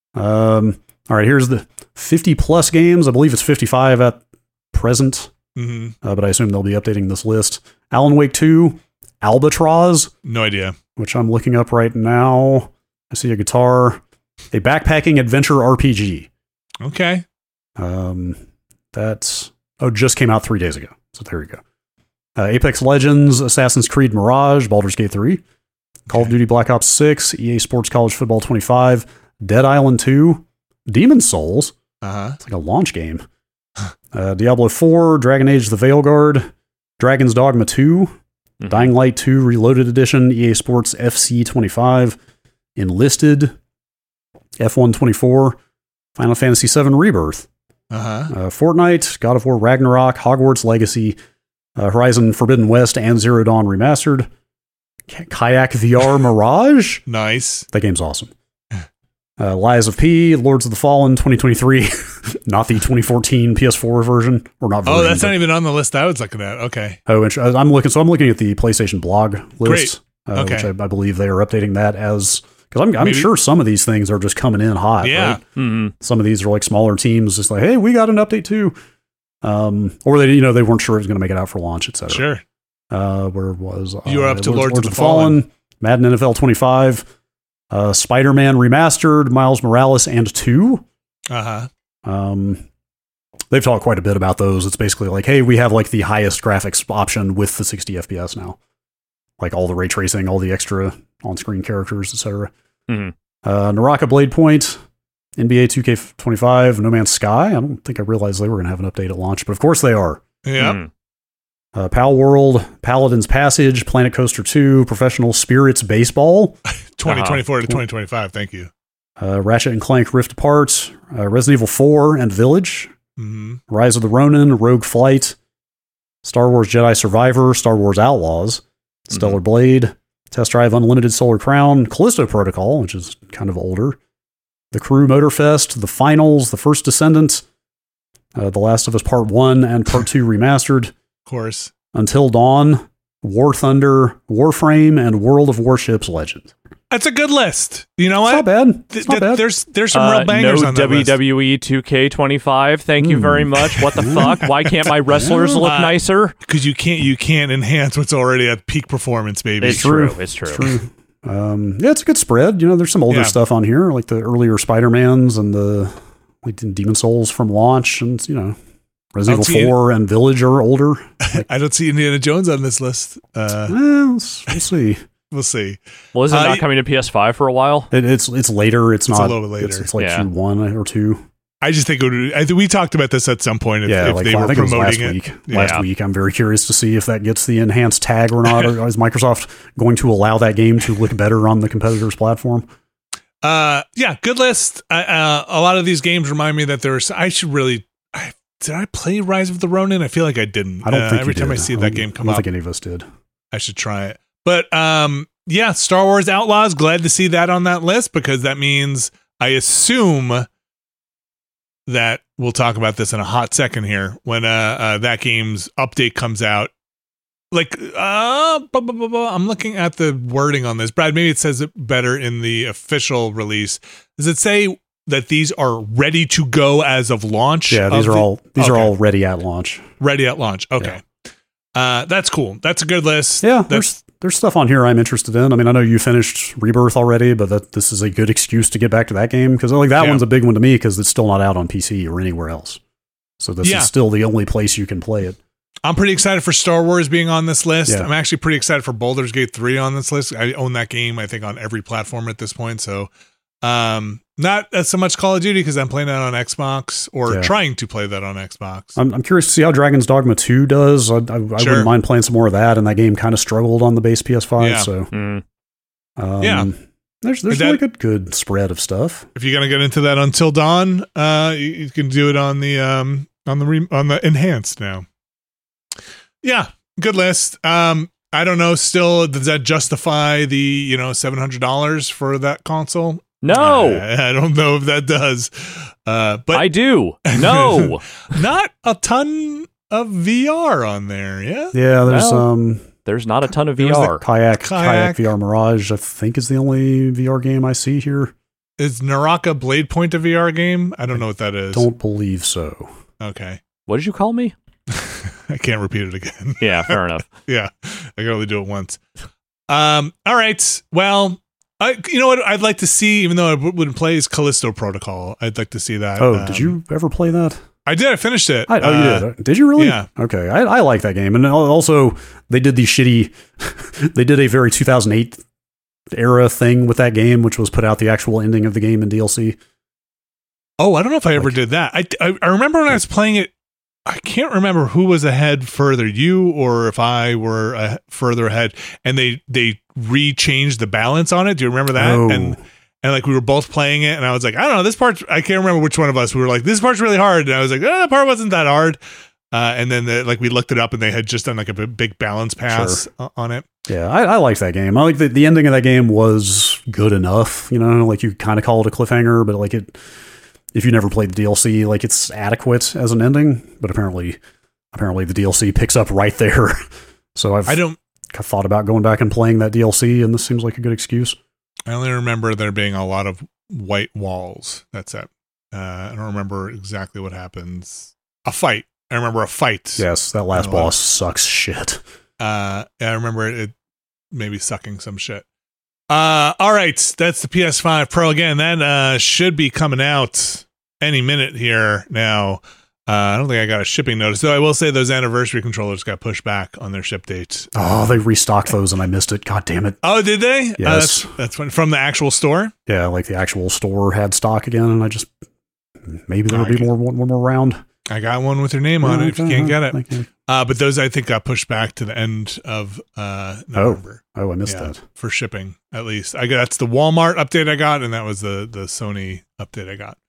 Um. All right. Here's the fifty plus games. I believe it's fifty-five at present, hmm uh, but I assume they'll be updating this list. Alan Wake two, Albatross, No idea. which I'm looking up right now. I see a guitar, a backpacking adventure R P G. Okay. Um, that's oh, just came out three days ago. So there you go. Uh, Apex Legends, Assassin's Creed Mirage, Baldur's Gate three, Call of Okay. Duty Black Ops six, E A Sports College Football twenty-five, Dead Island two, Demon's Souls. Uh huh. It's like a launch game. Uh, Diablo four, Dragon Age: The Veilguard, Dragon's Dogma two, Mhm. Dying Light two Reloaded Edition, E A Sports F C twenty-five, Enlisted, F one twenty-four, Final Fantasy seven Rebirth, Uh huh. uh, Fortnite, God of War Ragnarok, Hogwarts Legacy, uh, Horizon Forbidden West, and Zero Dawn Remastered, K- Kayak V R Mirage. Nice. That game's awesome. Uh, Lies of P, Lords of the Fallen, twenty twenty-three, not the twenty fourteen P S four version, or not. Version, oh, that's but, not even on the list I was looking at. Okay. Oh, I'm looking. So I'm looking at the PlayStation blog list, uh, Okay. which I, I believe they are updating that as because I'm, I'm Maybe. sure some of these things are just coming in hot. Yeah. Right? Mm-hmm. Some of these are like smaller teams, just like, hey, we got an update too, um, or they, you know, they weren't sure it was going to make it out for launch, et cetera. Sure. Uh, where was uh, You were up to Lords of the Fallen, Madden N F L twenty-five, uh, Spider-Man Remastered, Miles Morales, and two. Uh huh. Um, they've talked quite a bit about those. It's basically like, hey, we have like the highest graphics option with the sixty F P S now, like all the ray tracing, all the extra on-screen characters, et cetera. Mhm. Uh, Naraka Blade Point, N B A two K twenty-five, No Man's Sky. I don't think I realized they were going to have an update at launch, but of course they are. Yeah. Mhm. Uh, Pal World, Paladin's Passage, Planet Coaster two, Professional Spirits Baseball, twenty twenty-four to twenty twenty-five. Thank you. uh, Ratchet and Clank Rift Apart, uh, Resident Evil four and Village, Mm-hmm. Rise of the Ronin, Rogue Flight, Star Wars Jedi Survivor, Star Wars Outlaws, Stellar Blade, Test Drive Unlimited Solar Crown, Callisto Protocol, which is kind of older, The Crew Motorfest, The Finals, The First Descendant, uh, The Last of Us Part one and Part two Remastered, Of course. Until Dawn, War Thunder, Warframe, and World of Warships Legend. That's a good list. You know It's what? not bad. It's Th- not th- bad. There's there's some Uh, real bangers no on that W list. W E two K twenty-five. Thank you Hmm. very much. What the fuck? Why can't my wrestlers look Uh, nicer? Because you can't you can't enhance what's already at peak performance, baby. It's true. It's true. True. Um, yeah, it's a good spread. You know, there's some older Yeah. stuff on here, like the earlier Spider-Mans and the like Demon Souls from launch, and you know, Resident I'll see Evil four and Village are older. I don't see Indiana Jones on this list. Uh, Well, let's- we'll see. we'll see. Well, is it Uh, not y- coming to P S five for a while? It, it's it's later. It's, It's a not little bit later. It's, it's like Yeah. Q one or two. I just think it would, I think we talked about this at some point. If, yeah, if like they I were think it was last promoting it, week. Yeah. Last week, I'm very curious to see if that gets the enhanced tag or not. Or is Microsoft going to allow that game to look better on the competitor's platform? Uh, yeah, good list. Uh, uh, a lot of these games remind me that there's. I should really. I, did I play Rise of the Ronin? I feel like I didn't. I don't Uh, think every you time did. I see I that don't- game come I don't up, think any of us did. I should try it. But um, yeah, Star Wars Outlaws. Glad to see that on that list because that means I assume that we'll talk about this in a hot second here when uh, uh that game's update comes out. Like, uh, blah, blah, blah, blah. I'm looking at the wording on this. Brad, maybe it says it better in the official release. Does it say that these are ready to go as of launch? Yeah, these of are the- all these are okay. all ready at launch. ready at launch. Okay. Uh, that's cool. That's a good list. Yeah, That's, there's there's stuff on here I'm interested in. I mean, I know you finished Rebirth already, but that this is a good excuse to get back to that game because like that Yeah. one's a big one to me because it's still not out on P C or anywhere else. So this Yeah. is still the only place you can play it. I'm pretty excited for Star Wars being on this list. Yeah. I'm actually pretty excited for Baldur's Gate three on this list. I own that game, I think, on every platform at this point. So, um, not as so much Call of Duty because I'm playing that on Xbox or Yeah. trying to play that on Xbox. I'm, I'm curious to see how Dragon's Dogma two does. I, I, I Sure. wouldn't mind playing some more of that, and that game kind of struggled on the base P S five. Yeah. So Mm. um, Yeah. there's there's That- like a good spread of stuff. If you're gonna get into that Until Dawn, uh, you, you can do it on the um on the re- on the enhanced now. Yeah, good list. Um, I don't know. Still, does that justify the you know seven hundred dollars for that console? No, I, I don't know if that does. Uh, but I do. No. not a ton of V R on there. Yeah. Yeah, there's Well, um There's not a ton of There was V the R. kayak, Kayak. kayak V R Mirage. I think is the only V R game I see here. Is Naraka Blade Point a V R game? I don't know what that is. Don't believe so. Okay. What did you call me? I can't repeat it again. Yeah, fair enough. Yeah, I can only do it once. Um. All right. Well, I. You know what? I'd like to see, even though I w- wouldn't play, is Callisto Protocol. I'd like to see that. Oh, Um, did you ever play that? I did. I finished it. I, oh, you Uh, did. Did you really? yeah. Okay. I, I like that game, and al- also they did the shitty. They did a very two thousand eight era thing with that game, which was put out the actual ending of the game in D L C. Oh, I don't know if I ever Like- did that. I, I I remember when I was playing it. I can't remember who was ahead further, you or if I were uh, further ahead, and they they re-changed the balance on it. Do you remember that? Oh. And and like we were both playing it, and I was like, I don't know, this part. I can't remember which one of us. We were like, this part's really hard, and I was like, oh, that part wasn't that hard. Uh, and then the, like we looked it up, and they had just done like a b- big balance pass Sure. o- on it. Yeah, I, I liked that game. I like the the ending of that game was good enough. You know, like you kind of call it a cliffhanger, but like it, if you never played the D L C, like it's adequate as an ending. But apparently, apparently the D L C picks up right there. So I've I don't. thought about going back and playing that D L C, and this seems like a good excuse. I only remember there being a lot of white walls. That's it. Uh, I don't remember exactly what happens. A fight. I remember a fight. Yes, that last Uh, boss sucks shit. Uh, I remember it maybe sucking some shit. Uh, all right, that's the P S five Pro again. That uh, should be coming out any minute here now. Uh, I don't think I got a shipping notice, though I will say those anniversary controllers got pushed back on their ship date. Oh, they restocked those and I missed it. God damn it. Oh, did they? Yes. Uh, that's that's when, from the actual store? Yeah, like the actual store had stock again, and I just maybe there'll I be get- more one, one more round. I got one with your name on it if you Okay, can't get it. thank you. Uh, but those, I think, got pushed back to the end of uh, November. Oh, I missed Yeah, that. for shipping, at least. I got that's the Walmart update I got, and that was the the Sony update I got.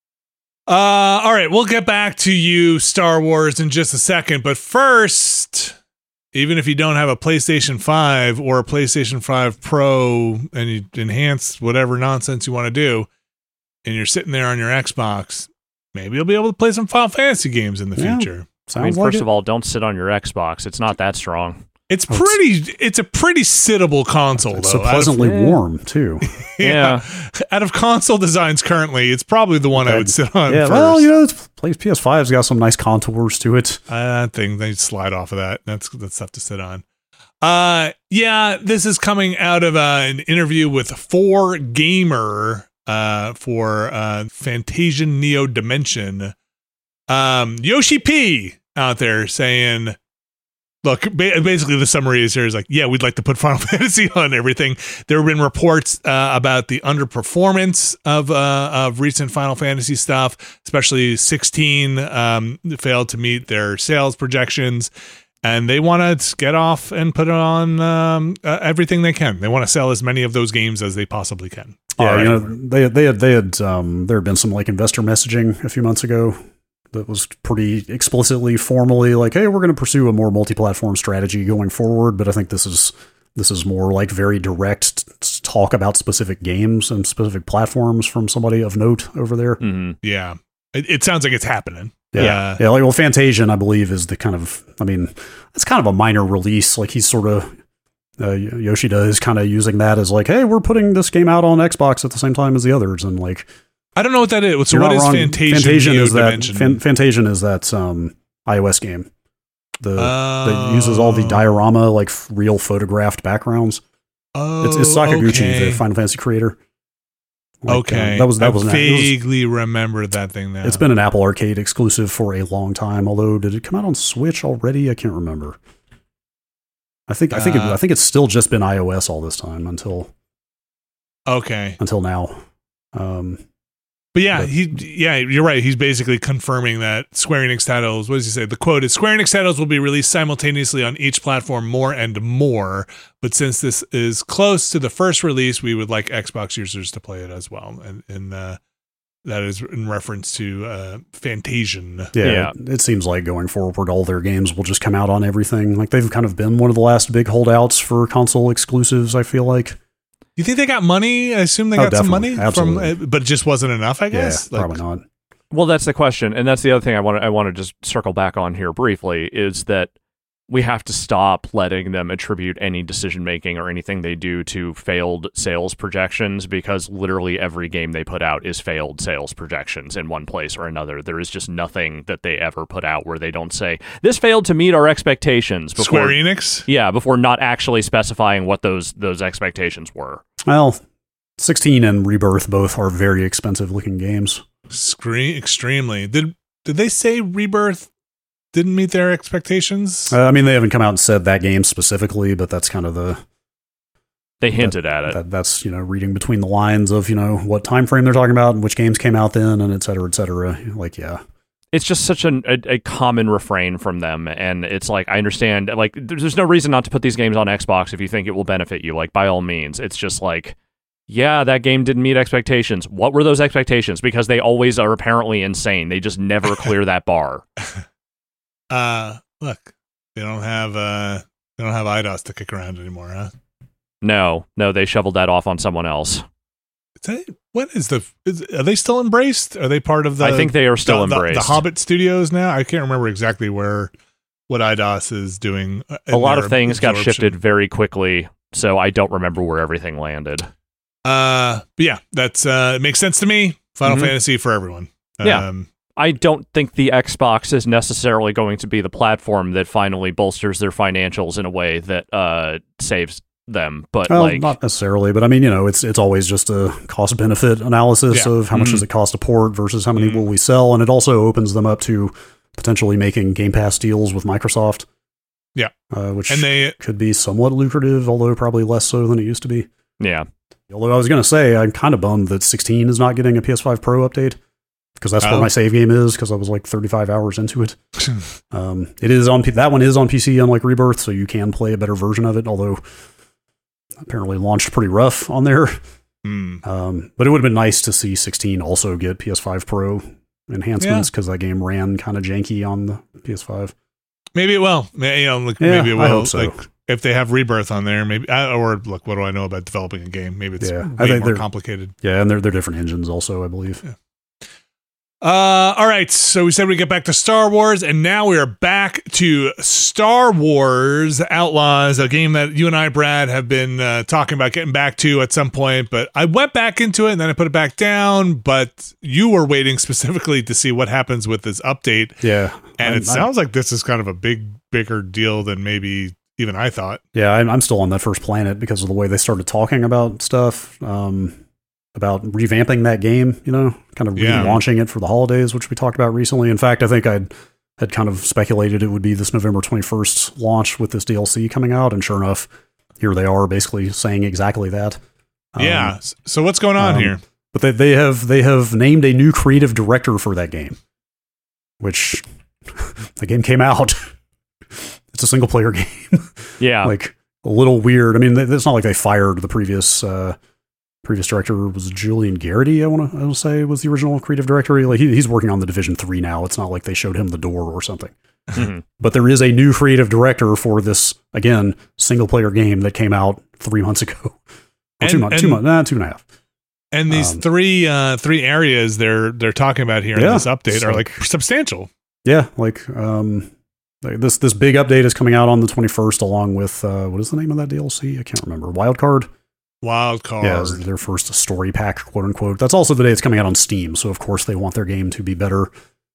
Uh, all right, we'll get back to you, Star Wars, in just a second. But first, even if you don't have a PlayStation five or a PlayStation five Pro and you enhance whatever nonsense you want to do, and you're sitting there on your Xbox, maybe you'll be able to play some Final Fantasy games in the Yeah. future. Sounds I mean, like first it. of all, don't sit on your Xbox. It's not that strong. It's Oh, it's- pretty. It's a pretty sittable console, It's though. so Out of- pleasantly Yeah. warm too. yeah. Out of console designs currently, it's probably the one I would sit on yeah, first. well, you know, it's, P S five's got some nice contours to it. I think they slide off of that. That's that's tough to sit on. Uh, yeah, this is coming out of uh, an interview with four Gamer uh, for uh, Fantasian Neo Dimension. Um, Yoshi P out there saying, look, ba- basically the summary is here is like, yeah, we'd like to put Final Fantasy on everything. There have been reports uh, about the underperformance of uh, of recent Final Fantasy stuff, especially sixteen um, failed to meet their sales projections, and they want to get off and put it on um, uh, everything they can. They want to sell as many of those games as they possibly can. Yeah, All you right. know, they they had they had um, there had been some like investor messaging a few months ago that was pretty explicitly, formally like, hey, we're going to pursue a more multi-platform strategy going forward. But I think this is this is more like very direct t- talk about specific games and specific platforms from somebody of note over there. hmm Yeah, it, it sounds like it's happening. Yeah, Uh, yeah. Like, well, Fantasian, I believe, is the kind of. I mean, it's kind of a minor release. Like he's sort of. Uh, Yoshida is kind of using that as like, hey, we're putting this game out on Xbox at the same time as the others, and like, I don't know what that is. So you're what not is wrong. Fantasian, Fantasian Neo is that. Dimension? Fan, Fantasian is that um, iOS game. The that Oh. uses all the diorama like f- real photographed backgrounds. Oh, It's, it's Sakaguchi, okay. the Final Fantasy creator. Like, Okay, uh, that was that I was, an, it was vaguely remember that thing now. It's been an Apple Arcade exclusive for a long time. Although, did it come out on Switch already? I can't remember. I think I think it, Uh, I think it's still just been iOS all this time until okay, until now. Um, but yeah, but- he yeah, you're right. He's basically confirming that Square Enix titles. What does he say? The quote is: "Square Enix titles will be released simultaneously on each platform, more and more. But since this is close to the first release, we would like Xbox users to play it as well." And and uh, that is in reference to uh, Fantasian. yeah, Yeah. It, it seems like going forward, all their games will just come out on everything. Like they've kind of been one of the last big holdouts for console exclusives. I feel like. You think they got money? I assume they Oh, got some definitely. money Absolutely. from, uh, but it just wasn't enough. I guess. Yeah, probably not. Well, that's the question, and that's the other thing I want to I want to just circle back on here briefly is that we have to stop letting them attribute any decision making or anything they do to failed sales projections, because literally every game they put out is failed sales projections in one place or another. There is just nothing that they ever put out where they don't say this failed to meet our expectations before, Square Enix. yeah, before not actually specifying what those those expectations were. Well, sixteen and Rebirth both are very expensive looking games. Screen extremely. Did did they say Rebirth didn't meet their expectations? Uh, I mean, they haven't come out and said that game specifically, but that's kind of the They hinted at it. that, that's you know reading between the lines of you know what time frame they're talking about and which games came out then, and et cetera, et cetera. Like, yeah, It's just such an, a, a common refrain from them, and it's like, I understand, like, there's, there's no reason not to put these games on Xbox if you think it will benefit you, like, by all means. It's just like, yeah, that game didn't meet expectations. What were those expectations? Because they always are apparently insane. They just never clear that bar. Uh, look, they don't have uh, they don't have I D O S to kick around anymore, huh? No, no, they shoveled that off on someone else. Is that, what is the? Is, are they still embraced? Are they part of the? I think they are still the, embraced. The, the Hobbit Studios now. I can't remember exactly where what I D O S is doing. A lot of things got shifted very quickly, so I don't remember where everything landed. Uh, but yeah, that's uh, it makes sense to me. Final Mm-hmm. Fantasy for everyone. Yeah. Um, I don't think the Xbox is necessarily going to be the platform that finally bolsters their financials in a way that uh, saves them. But Well, like, not necessarily, but I mean, you know, it's it's always just a cost benefit analysis Yeah. of how much Mhm. does it cost to port versus how many Mhm. will we sell, and it also opens them up to potentially making Game Pass deals with Microsoft. Yeah. uh, which and they could be somewhat lucrative, although probably less so than it used to be. yeah, Although I was going to say, I'm kind of bummed that sixteen is not getting a P S five Pro update, because that's Oh. where my save game is, because I was like thirty-five hours into it. um, it is on P- that one is on P C, unlike Rebirth, so you can play a better version of it, although apparently launched pretty rough on there. Hmm. Um, but it would have been nice to see sixteen also get P S five Pro enhancements, because that game ran kind of janky on the P S five. maybe it will. May- You know, like, Yeah, maybe it will. I hope so. Like if they have Rebirth on there, maybe. I, or look, what do I know about developing a game? Maybe it's Yeah, I way think more they're- complicated. Yeah, and they're, they're different engines also, I believe. Yeah. Uh, all right. So we said we get back to Star Wars, and now we are back to Star Wars Outlaws, a game that you and I, Brad, have been uh, talking about getting back to at some point. But I went back into it, and then I put it back down. But you were waiting specifically to see what happens with this update, Yeah. and I'm- it sounds like this is kind of a big, bigger deal than maybe even I thought. Yeah, I'm, I'm still on that first planet because of the way they started talking about stuff, um, about revamping that game, you know, kind of Yeah. relaunching it for the holidays, which we talked about recently. In fact, I think I'd had kind of speculated it would be this November twenty-first launch with this D L C coming out, and sure enough, here they are basically saying exactly that. Um, yeah. S- So what's going on um, here? But they, they have they have named a new creative director for that game, which the game came out. It's a single player game. yeah. Like a little weird. I mean, th- it's not like they fired the previous uh, previous director. Was Julian Garrity? I want to I want to say was the original creative director. Like he, he's working on the Division three now. It's not like they showed him the door or something. Mhm. But there is a new creative director for this again single player game that came out three months ago. Or And- two months, two and- months, nah, two and a half. And these um, three uh, three areas they're they're talking about here in Yeah, this update are so- like substantial. Yeah, like um, like this this big update is coming out on the twenty-first, along with uh, what is the name of that D L C? I can't remember. Wildcard. Wild card. Yeah, it's their first story pack, quote unquote. That's also the day it's coming out on Steam, so of course they want their game to be better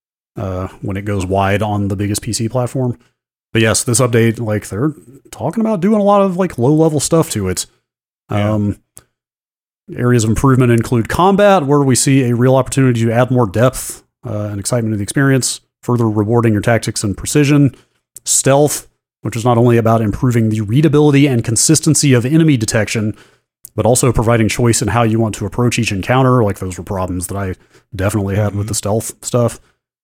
uh, when it goes wide on the biggest P C platform. But yes, this update, like they're talking about doing a lot of like low level stuff to it. Yeah. Um, areas of improvement include combat, where we see a real opportunity to add more depth uh, and excitement to the experience, further rewarding your tactics and precision. Stealth, which is not only about improving the readability and consistency of enemy detection, but also providing choice in how you want to approach each encounter. Like those were problems that I definitely had with the stealth stuff.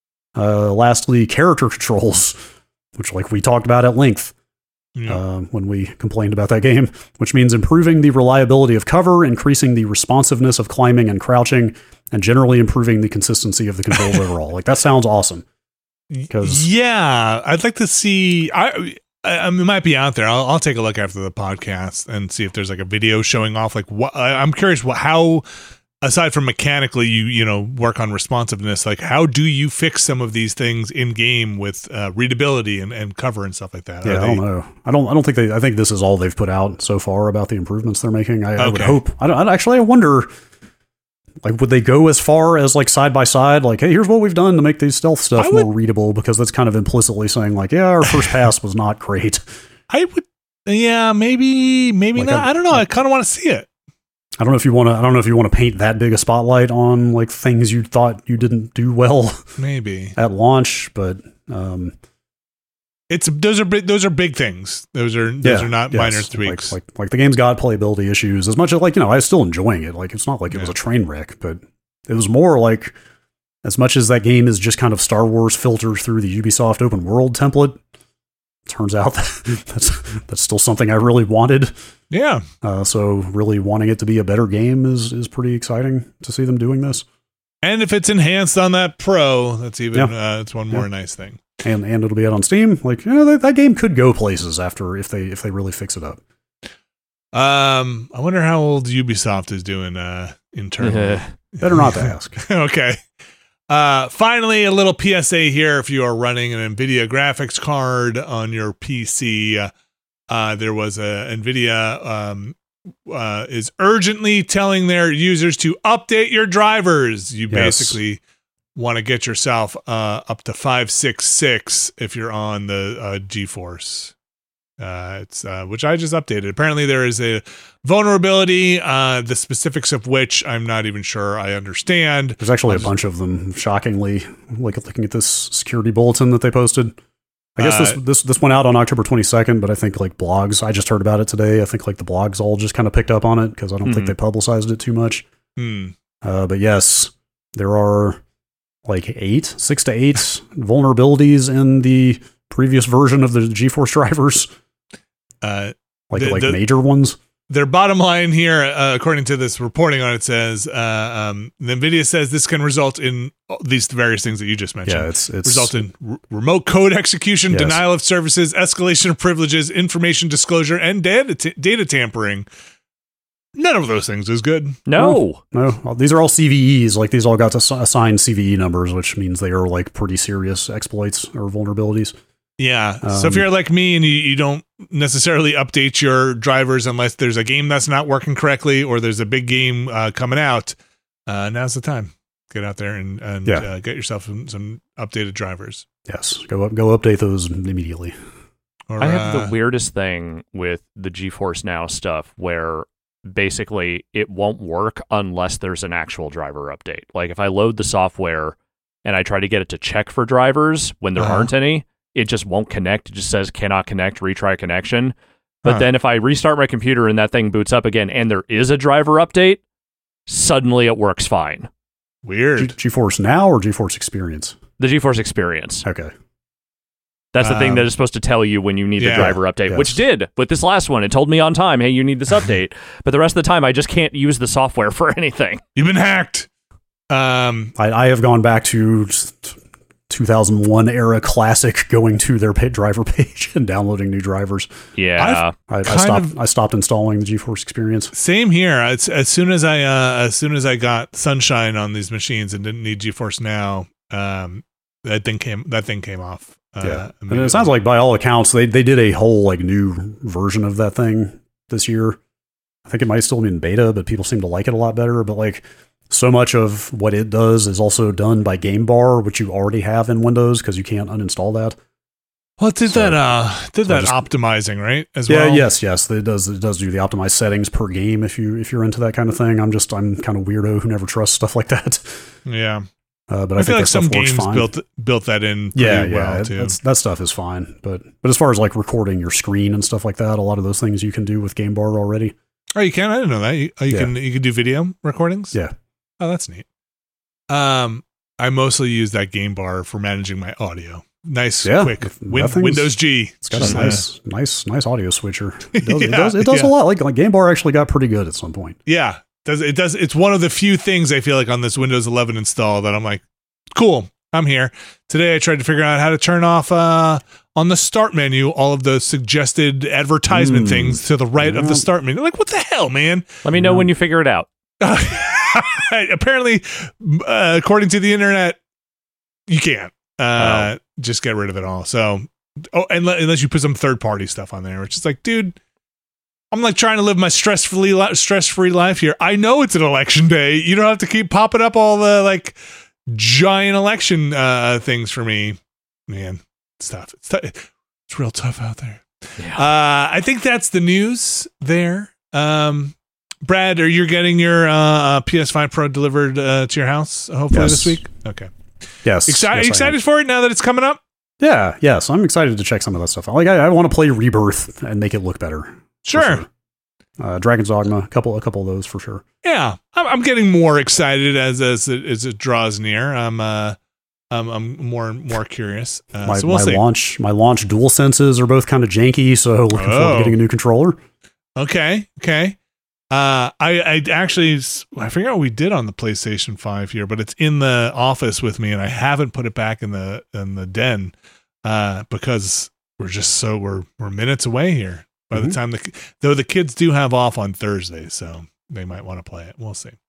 Uh, lastly, character controls, which like we talked about at length Yeah. uh, when we complained about that game, which means improving the reliability of cover, increasing the responsiveness of climbing and crouching, and generally improving the consistency of the controls overall. Like that sounds awesome. 'Cause- yeah, I'd like to see. I, I it might be out there. I'll, I'll take a look after the podcast and see if there's like a video showing off. Like what I- I'm curious what how aside from mechanically you you know work on responsiveness. Like how do you fix some of these things in game with uh, readability and, and cover and stuff like that? Yeah, Are I they- don't know. I don't. I don't think they. I think this is all they've put out so far about the improvements they're making. I, I would Okay. hope. I, don't, I actually I wonder. Like, would they go as far as like side by side? Like, hey, here's what we've done to make these stealth stuff I would- more readable, because that's kind of implicitly saying like, yeah, our first pass was not great. I would. Yeah, maybe maybe Like, not. I- I don't know. I kind of want to see it. I don't know if you want to. I don't know if you want to paint that big a spotlight on like things you thought you didn't do well Maybe at launch, but um, it's those are big. Those are big things. Those are those yeah, are not yes. minor tweaks. Like, like like the game's got playability issues. As much as like you know, I was still enjoying it. Like it's not like it was Yeah. a train wreck, but it was more like as much as that game is just kind of Star Wars filtered through the Ubisoft open world template. Turns out that that's that's still something I really wanted. yeah. Uh, so really wanting it to be a better game is is pretty exciting to see them doing this. And if it's enhanced on that Pro, that's even Yeah. uh, it's one more Yeah. nice thing. And and it'll be out on Steam. Like, you know, that, that game could go places after if they if they really fix it up. Um, I wonder how old Ubisoft is doing uh, internally. Better not to ask. Okay. Uh, finally, a little P S A here. If you are running an NVIDIA graphics card on your P C, uh, uh, there was a NVIDIA um, uh, is urgently telling their users to update your drivers. You Yes. basically want to get yourself uh, up to five sixty-six if you're on the uh, GeForce. Uh, it's uh, which I just updated. Apparently, there is a vulnerability, uh, the specifics of which I'm not even sure I understand. There's actually a bunch of them, shockingly, like looking at this security bulletin that they posted. I guess this Uh, this this went out on October twenty-second, but I think like blogs, I just heard about it today. I think like the blogs all just kind of picked up on it because I don't think Mhm. they publicized it too much. Hmm. Uh, but yes, there are like eight, six to eight vulnerabilities in the previous version of the GeForce drivers, Uh, like The- like the- major ones. their bottom line here, uh, according to this reporting on it, says uh, um, NVIDIA says this can result in these various things that you just mentioned. Yeah, it's it's result in r- remote code execution, Yes. denial of services, escalation of privileges, information disclosure, and data t- data tampering. None of those things is good. No. no. well, These are all C V Es. Like these all got to s- assign C V E numbers, which means they are like pretty serious exploits or vulnerabilities. Yeah. so if Um, you're like me and you, you don't necessarily update your drivers unless there's a game that's not working correctly or there's a big game uh, coming out, uh, now's the time. Get out there and, and Yeah. uh, get yourself some, some updated drivers. Yes, go up, go update those immediately. Or, I have uh, the weirdest thing with the GeForce Now stuff where basically it won't work unless there's an actual driver update. Like if I load the software and I try to get it to check for drivers when there Uh-huh. aren't any, it just won't connect. It just says cannot connect, retry connection. But Huh. then if I restart my computer and that thing boots up again and there is a driver update, suddenly it works fine. Weird. G- GeForce Now or GeForce Experience? The GeForce Experience. Okay. That's the thing Um, that is supposed to tell you when you need yeah, the driver update, yes. which did with this last one. It told me on time, hey, you need this update. But the rest of the time, I just can't use the software for anything. You've been hacked. Um, I, I have gone back to just two thousand one era classic, going to their pay driver page and downloading new drivers. Yeah. I, I Kind stopped. of- I stopped installing the GeForce Experience. same here. It's, as soon as I uh, as soon as I got Sunshine on these machines and didn't need GeForce Now, um, that thing came that thing came off. Uh, Yeah, and immediately. it sounds like by all accounts they they did a whole like new version of that thing this year. I think it might still be in beta, but people seem to like it a lot better. But like so much of what it does is also done by Game Bar, which you already have in Windows because you can't uninstall that. Well, it did So- that uh did so that just- optimizing, right? As Yeah, well. yes, yes. It does. It does do the optimized settings per game if you if you're into that kind of thing. I'm just I'm kind of weirdo who never trusts stuff like that. Yeah. Uh, but I, I, think feel that like some stuff works games fine. built built that in pretty yeah, yeah, well it- too. that's, that stuff is fine. But but as far as like recording your screen and stuff like that, a lot of those things you can do with Game Bar already. Oh, you can? I didn't know that. You, oh, you Yeah. can you can do video recordings? Yeah. Oh, that's neat. Um, I mostly use that Game Bar for managing my audio. Nice, Yeah, quick that Win- thing's- Windows G. It's got Just, a uh, nice, nice, nice audio switcher. It does, it Yeah, does, it does yeah. a lot. Like, like Game Bar actually got pretty good at some point. yeah, does it does? It's one of the few things I feel like on this Windows eleven install that I'm like, cool, I'm here. Today I tried to figure out how to turn off uh, on the start menu all of the suggested advertisement Mm. things to the right of the Yeah. start menu. Like, what the hell, man? Let me know No. when you figure it out. Apparently, uh, according to the internet, you can't. Uh, Just get rid of it all. So, oh, unless, unless you put some third party stuff on there, which is like, dude, I'm like trying to live my stress free li- stress free life here. I know it's an election day. You don't have to keep popping up all the like giant election uh, things for me, man. It's tough. It's tough. It's real tough out there. Yeah. Uh, I think that's the news there. Um, Brad, are you getting your uh, P S five Pro delivered uh, to your house hopefully Yes. this week? Okay. Yes. Exci- yes, I am. excited for it now that it's coming up? Yeah. Yes. I'm excited to check some of that stuff out. Like, I, I want to play Rebirth and make it look better. for Sure. Uh, Dragon's Dogma, a couple, a couple of those for sure. Yeah, I'm, I'm getting more excited as as it, as it draws near. I'm uh, I'm, I'm more more curious. Uh, my so we'll my see. launch, my launch dual senses are both kind of janky, so looking forward Oh. to getting a new controller. Okay, okay. Uh, I I actually s- I forget what we did on the PlayStation five here, but it's in the office with me, and I haven't put it back in the in the den uh, because we're just so we're we're minutes away here. By Mhm. the time the though the kids do have off on Thursday, so they might want to play it. We'll see.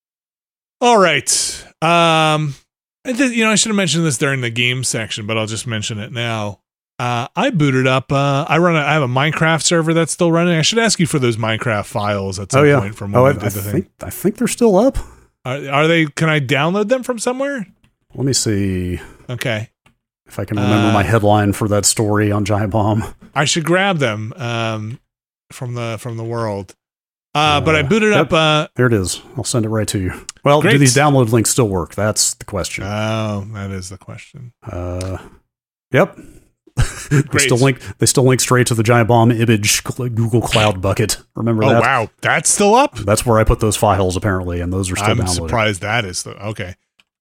All right. Um, I th- you know, I should have mentioned this during the game section, but I'll just mention it now. Uh, I booted up. Uh, I run. A, I have a Minecraft server that's still running. I should ask you for those Minecraft files at some Oh yeah. point from when Oh, I, I did I the thing. think I think they're still up. Are, are they? Can I download them from somewhere? Let me see Okay. if I can remember Uh, my headline for that story on Giant Bomb. I should grab them um, from the from the world. Uh, but I Uh, booted yep. up. Uh, There it is. I'll send it right to you. Well, Great. do these download links still work? That's the question. oh, that is the question. Uh, yep. they Great. still link. They still link straight to the Giant Bomb image cl- Google Cloud bucket. Remember Oh that? wow, that's still up. That's where I put those files apparently, and those are still I'm downloaded. surprised that is the okay.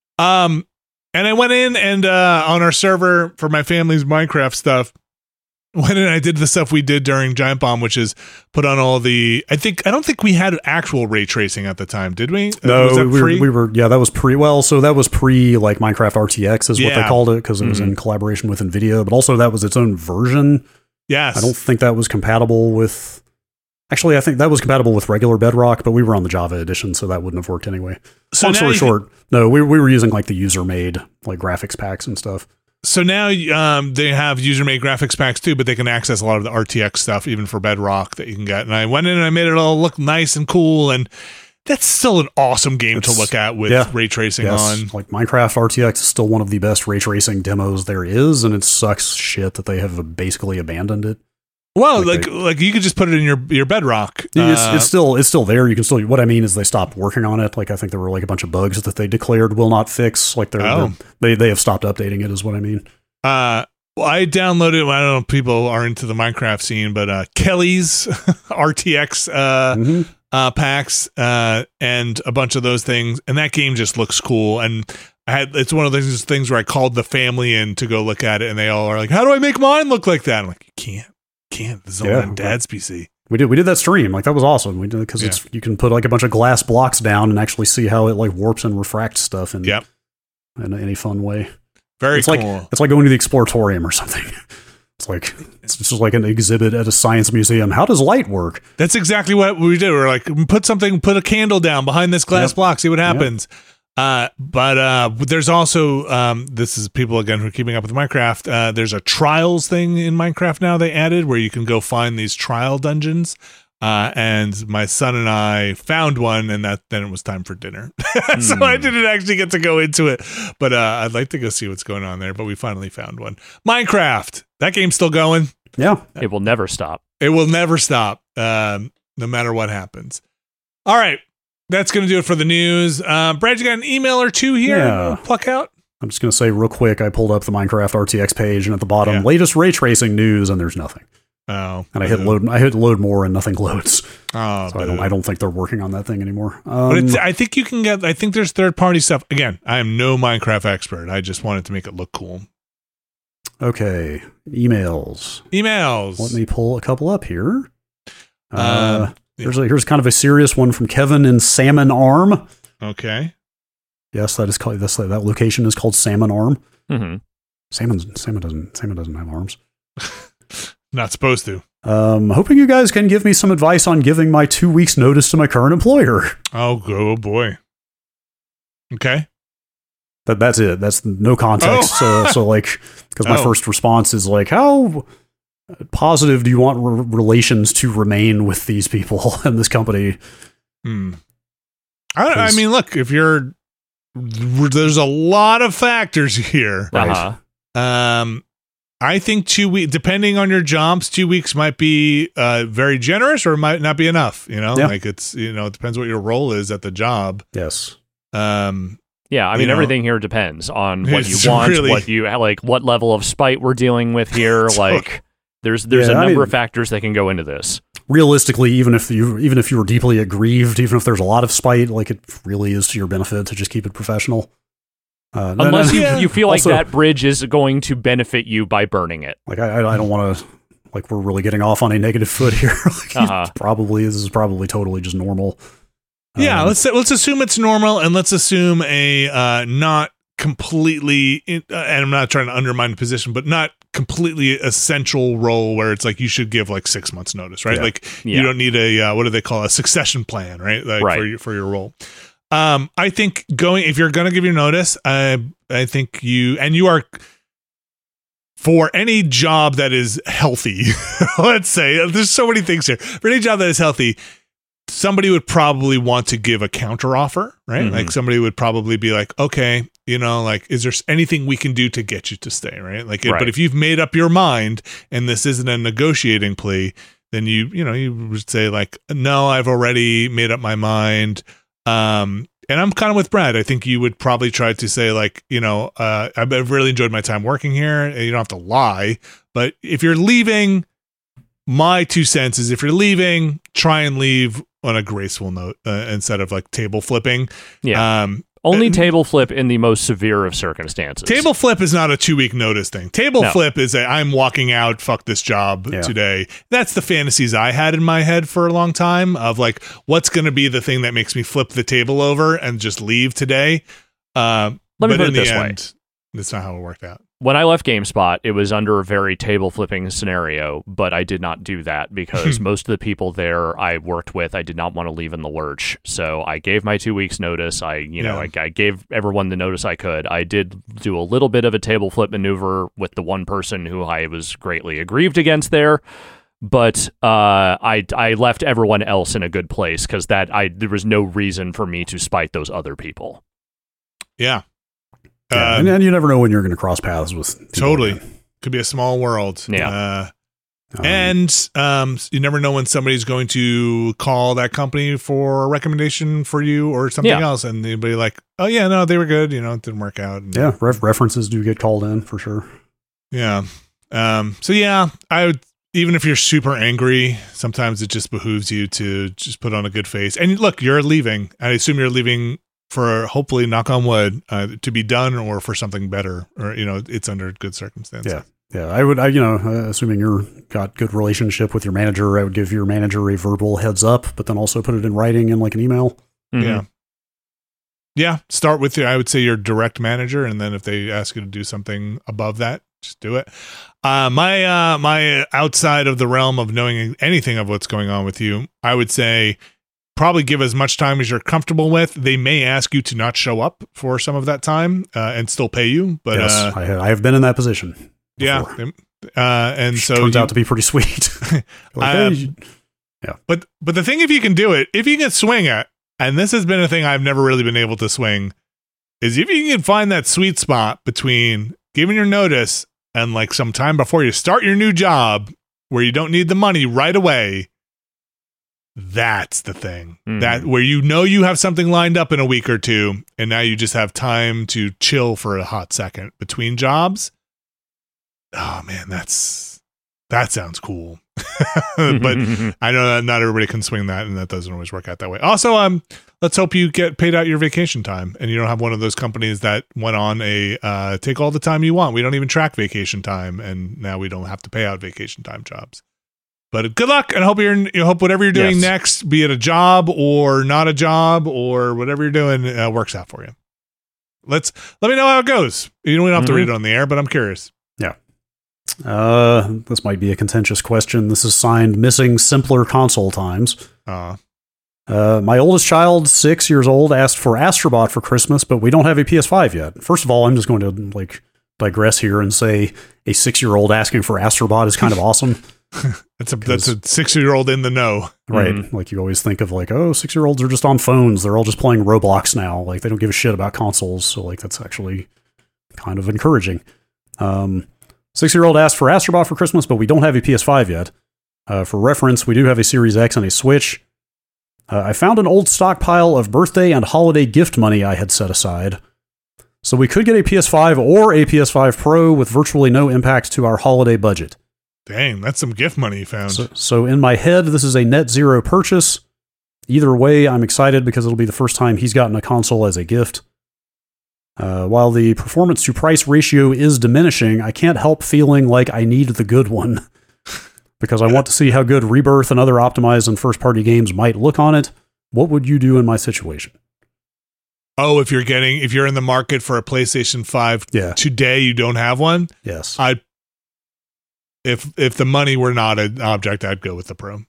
Um, and I went in and uh, on our server for my family's Minecraft stuff. Went in and I did the stuff we did during Giant Bomb, which is put on all the. I think I don't think we had actual ray tracing at the time, did we? No, was that we were, free? we were. Yeah, that was pre. Well, so that was pre like Minecraft R T X is what Yeah. they called it because it was Mhm. in collaboration with Nvidia, but also that was its own version. Yes, I don't think that was compatible with. Actually, I think that was compatible with regular Bedrock, but we were on the Java edition, so that wouldn't have worked anyway. So Long now story you- short, no, we we were using like the user made like graphics packs and stuff. So now um, they have user-made graphics packs too, but they can access a lot of the R T X stuff, even for Bedrock, that you can get. And I went in and I made it all look nice and cool, and that's still an awesome game It's- to look at with yeah. ray tracing Yes, on. like Minecraft R T X is still one of the best ray tracing demos there is, and it sucks shit that they have basically abandoned it. Well, Like like like you could just put it in your your Bedrock. it's, Uh, it's still it's still there. You can still. What I mean is they stopped working on it. Like I think there were like a bunch of bugs that they declared will not fix. Like they're, Oh. they're they they have stopped updating it. Is what I mean. Uh, well, I downloaded. Well, I don't know if people are into the Minecraft scene, but uh, Kelly's R T X uh, Mhm. uh, packs uh, and a bunch of those things, and that game just looks cool. And I had it's one of those things where I called the family in to go look at it, and they all are like, "How do I make mine look like that?" I'm like, "You can't, can't. This is only Yeah. on Dad's P C." We did we did that stream. Like that was awesome. We did because Yeah. it's you can put like a bunch of glass blocks down and actually see how it like warps and refracts stuff in Yep, in any fun way. very It's cool. like it's like going to the Exploratorium or something. It's like it's just like an exhibit at a science museum. How does light work? That's exactly what we did. We are like, put something, put a candle down behind this glass Yep. block, see what happens. Uh, but uh, there's also um, this is people again who are keeping up with Minecraft. Uh, there's a trials thing in Minecraft now they added where you can go find these trial dungeons. Uh, and my son and I found one, and that then it was time for dinner. So I didn't actually get to go into it, but uh, I'd like to go see what's going on there. But we finally found one. Minecraft, that game's still going. Yeah. It will never stop. It will never stop, um, no matter what happens. All right, that's going to do it for the news. Uh, Brad, you got an email or two here? Yeah. Pluck out. I'm just gonna say real quick. I pulled up the Minecraft R T X page, and at the bottom, Yeah. latest ray tracing news, and there's nothing. Oh, And I hit boo. load. I hit load more, and nothing loads. Oh, So I don't. boo. I don't think they're working on that thing anymore. Um, But it's, I think you can get. I think there's third party stuff. Again, I am no Minecraft expert. I just wanted to make it look cool. okay. Emails. Emails. Let me pull a couple up here. Um, Uh, yeah. here's a, here's kind of a serious one from Kevin in Salmon Arm. Okay. Yes, that is called. That's, that location is called Salmon Arm. hmm Salmon. Salmon doesn't. Salmon doesn't have arms. Not supposed to. Um, hoping you guys can give me some advice on giving my two weeks notice to my current employer. Oh, oh boy. Okay. That that's it. That's no context. Oh. So so like because my Oh. first response is like, how positive do you want re- relations to remain with these people and this company? Hmm. I, I 'Cause- mean, look, if you're, there's a lot of factors here. Right. Uh-huh. Um, I think two weeks, depending on your jobs, two weeks might be uh, very generous or it might not be enough. You know, Yeah. like it's, you know, it depends what your role is at the job. Yes. Um, Yeah, I You mean know, everything here depends on what it's you want, really- what you like, what level of spite we're dealing with here. So- like, there's there's Yeah, a I number mean- of factors that can go into this. Realistically, even if you even if you were deeply aggrieved, even if there's a lot of spite, like it really is to your benefit to just keep it professional. Uh, no- Unless no- you, Yeah. you feel like Also- that bridge is going to benefit you by burning it. like I I I don't want to like we're really getting off on a negative foot here. Like, Uh-huh. Probably this is probably totally just normal. yeah, Um, let's let's assume it's normal and let's assume a uh, not completely, in, uh, and I'm not trying to undermine the position, but not completely essential role where it's like you should give like six months notice, right? Yeah. Like Yeah. you don't need a uh, what do they call a succession plan, right? Like Right. for your, for your role. Um, I think going if you're going to give your notice, I I think you and you are for any job that is healthy. Let's say there's so many things here. For any job that is healthy, somebody would probably want to give a counter offer, right? Mhm. Like somebody would probably be like, okay, you know, like, is there anything we can do to get you to stay, right? Like, Right. but if you've made up your mind and this isn't a negotiating plea, then you, you know, you would say like, no, I've already made up my mind. Um, and I'm kind of with Brad. I think you would probably try to say like, you know, uh, I've I've really enjoyed my time working here. You don't have to lie, but if you're leaving, my two cents is if you're leaving, try and leave on a graceful note uh, instead of like table flipping. Yeah. Um, Only uh, table flip in the most severe of circumstances. Table flip is not a two week notice thing. Table No. flip is a I'm walking out, fuck this job Yeah. today. That's the fantasies I had in my head for a long time of like, what's going to be the thing that makes me flip the table over and just leave today? Uh, Let me but put in it the this way. end, that's not how it worked out. When I left GameSpot, it was under a very table flipping scenario, but I did not do that because most of the people there I worked with, I did not want to leave in the lurch. So I gave my two weeks notice. I, you know, Yeah. I, I gave everyone the notice I could. I did do a little bit of a table flip maneuver with the one person who I was greatly aggrieved against there. But uh, I I left everyone else in a good place because that I there was no reason for me to spite those other people. Yeah. Yeah, Um, and, and you never know when you're going to cross paths with people Totally. again. Could be a small world. Yeah. Uh, Um, and um, you never know when somebody's going to call that company for a recommendation for you or something Yeah. else, and they'd be like, "Oh yeah, no, they were good. You know, it didn't work out." And, yeah, ref- references do get called in for sure. yeah. Um, so yeah, I would. Even if you're super angry, sometimes it just behooves you to just put on a good face. And look, you're leaving. I assume you're leaving for hopefully, knock on wood, uh, to be done or for something better, or you know, it's under good circumstances. Yeah. Yeah, I would, I, you know, uh, assuming you're got good relationship with your manager, I would give your manager a verbal heads up, but then also put it in writing in like an email. Mhm. Yeah. Yeah. Start with your, I would say your direct manager. And then if they ask you to do something above that, just do it. Uh, my, uh, my outside of the realm of knowing anything of what's going on with you, I would say probably give as much time as you're comfortable with. They may ask you to not show up for some of that time, uh, and still pay you. But, yes, uh, I, ha- I have been in that position. yeah. before. Uh, and Which so turns you- out to be pretty sweet. Like, hey, Um, you- But but the thing, if you can do it, if you can swing it, and this has been a thing I've never really been able to swing, is if you can find that sweet spot between giving your notice and like some time before you start your new job where you don't need the money right away. That's the thing. Mhm. That where you know you have something lined up in a week or two, and now you just have time to chill for a hot second between jobs. Oh man, that's that sounds cool. But I know that not everybody can swing that, and that doesn't always work out that way. Also, um, let's hope you get paid out your vacation time, and you don't have one of those companies that went on a uh, take all the time you want. We don't even track vacation time, and now we don't have to pay out vacation time jobs. But good luck, and hope you're you hope whatever you're doing Yes. next, be it a job or not a job or whatever you're doing, uh, works out for you. Let's let me know how it goes. You don't have to Mhm. read it on the air, but I'm curious. uh, this might be a contentious question. This is signed missing simpler console times. Uh, Uh, my oldest child, six years old, asked for Astrobot for Christmas, but we don't have a P S five yet. First of all, I'm just going to like digress here and say a six-year-old asking for Astrobot is kind of awesome. that's a that's a six year old in the know. Right. Mhm. Like you always think of like, oh, six year olds are just on phones. They're all just playing Roblox now. Like they don't give a shit about consoles. So like that's actually kind of encouraging. Um, six year old asked for Astrobot for Christmas, but we don't have a P S five yet. Uh, for reference, we do have a Series X and a Switch. Uh, I found an old stockpile of birthday and holiday gift money I had set aside. So we could get a P S five or a P S five Pro with virtually no impact to our holiday budget. Dang, that's some gift money you found. So, so in my head, this is a net zero purchase. Either way, I'm excited because it'll be the first time he's gotten a console as a gift. Uh, while the performance to price ratio is diminishing, I can't help feeling like I need the good one because I want to see how good Rebirth and other optimized and first party games might look on it. What would you do in my situation? Oh, if you're getting if you're in the market for a PlayStation five Yeah. today, you don't have one. Yes. I if if the money were not an object, I'd go with the Pro.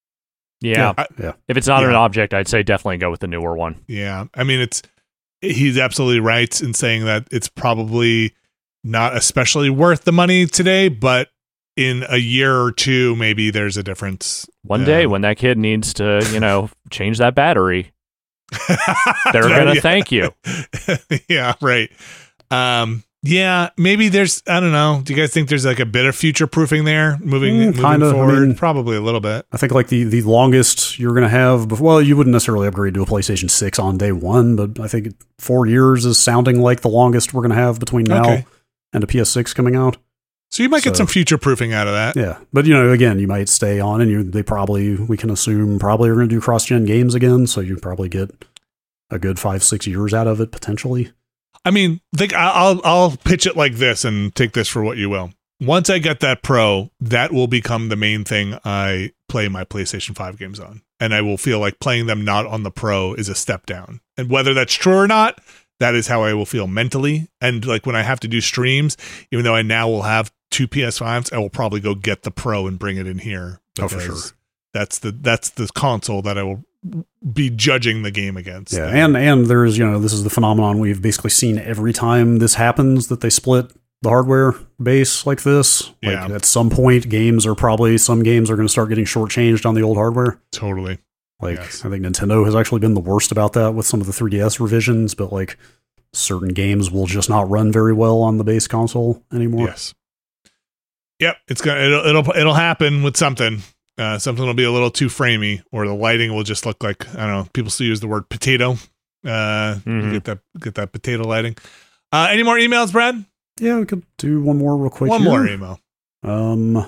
Yeah. I- yeah. If it's not Yeah. an object, I'd say definitely go with the newer one. Yeah, I mean it's he's absolutely right in saying that it's probably not especially worth the money today, but in a year or two, maybe there's a difference. One day Um, when that kid needs to, you know, change that battery, they're Right, going to yeah. thank you. Yeah, right. Um, yeah, maybe there's. I don't know. Do you guys think there's like a bit of future proofing there, moving, Mm, moving kinda, I forward? mean- Probably a little bit. I think like the, the longest you're going to have, bef- well, you wouldn't necessarily upgrade to a PlayStation six on day one, but I think four years is sounding like the longest we're going to have between now Okay. and a P S six coming out. So you might get So- some future proofing out of that. Yeah. But, you know, again, you might stay on and you they probably, we can assume, probably are going to do cross-gen games again, so you probably get a good five, six years out of it potentially. I mean, think I- I'll I'll pitch it like this and take this for what you will. Once I get that Pro, that will become the main thing I play my PlayStation five games on, and I will feel like playing them not on the Pro is a step down. And whether that's true or not, that is how I will feel mentally. And like when I have to do streams, even though I now will have two P S fives, I will probably go get the Pro and bring it in here. Oh, for because sure. That's the that's the console that I will be judging the game against. Yeah, and and there's, you know, this is the phenomenon we've basically seen every time this happens, that they split the hardware base like this. Like Yeah. at some point, games are probably, some games are going to start getting shortchanged on the old hardware. Totally. Like, Yes. I think Nintendo has actually been the worst about that with some of the three D S revisions, but like certain games will just not run very well on the base console anymore. Yes. Yep, it's gonna it'll it'll, it'll happen with something. Uh, something will be a little too framey, or the lighting will just look like, I don't know. People still use the word potato. Uh, Mhm. Get that get that potato lighting. Uh, any more emails, Brad? Yeah, we could do one more real quick. One here. more email. Um.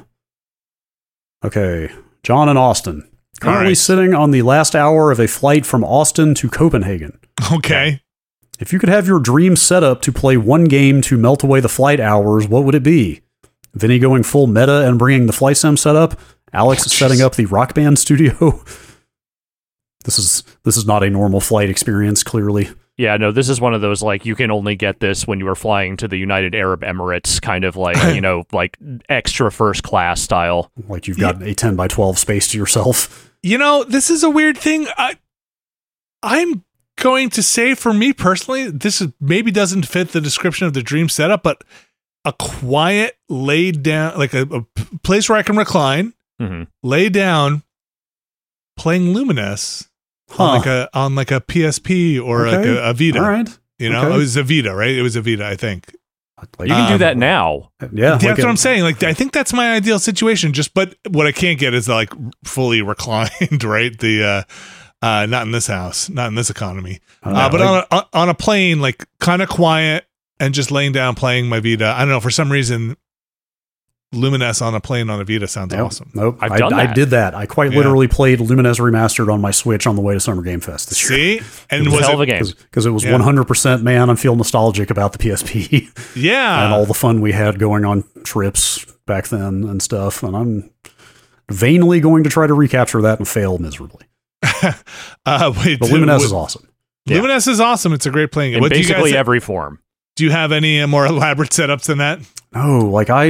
Okay, John and Austin. Currently right. sitting on the last hour of a flight from Austin to Copenhagen. Okay. If you could have your dream setup to play one game to melt away the flight hours, what would it be? Vinny going full meta and bringing the flight sim setup. Alex Oh, setting jeez. up the Rock Band studio. This is this is not a normal flight experience, clearly. Yeah, no, this is one of those, like, you can only get this when you are flying to the United Arab Emirates, kind of like, you know, like extra first class style. Like you've got a ten by twelve space to yourself. You know, this is a weird thing. I I'm going to say, for me personally, this is, maybe doesn't fit the description of the dream setup, but a quiet, laid down, like a, a p- place where I can recline, hmm lay down, playing Luminous Huh. on like a on like a P S P or Okay. like a, a Vita. All right. You know, Okay. it was a Vita, right? It was a Vita, I think. Like, You can do Um, that now. yeah. That's like what a- I'm saying. Like, I think that's my ideal situation. Just, but what I can't get is like fully reclined, right? The uh, uh, not in this house, not in this economy. uh, Uh, but like- on a on a plane, like kind of quiet and just laying down playing my Vita. I don't know, for some reason, Lumines on a plane on a Vita sounds Nope. awesome. Nope. I've I, done I that. did that. I quite Yeah. literally played Lumines Remastered on my Switch on the way to Summer Game Fest this year. See, and It was a was hell of a it? game. Because it was Yeah. one hundred percent, man, I feel nostalgic about the P S P Yeah, and all the fun we had going on trips back then and stuff. And I'm vainly going to try to recapture that and fail miserably. uh, wait, But do- Lumines what- is awesome. Yeah. Lumines is awesome. It's a great playing game. In What do you basically guys? every form. do you have any uh, more elaborate setups than that? No, like I,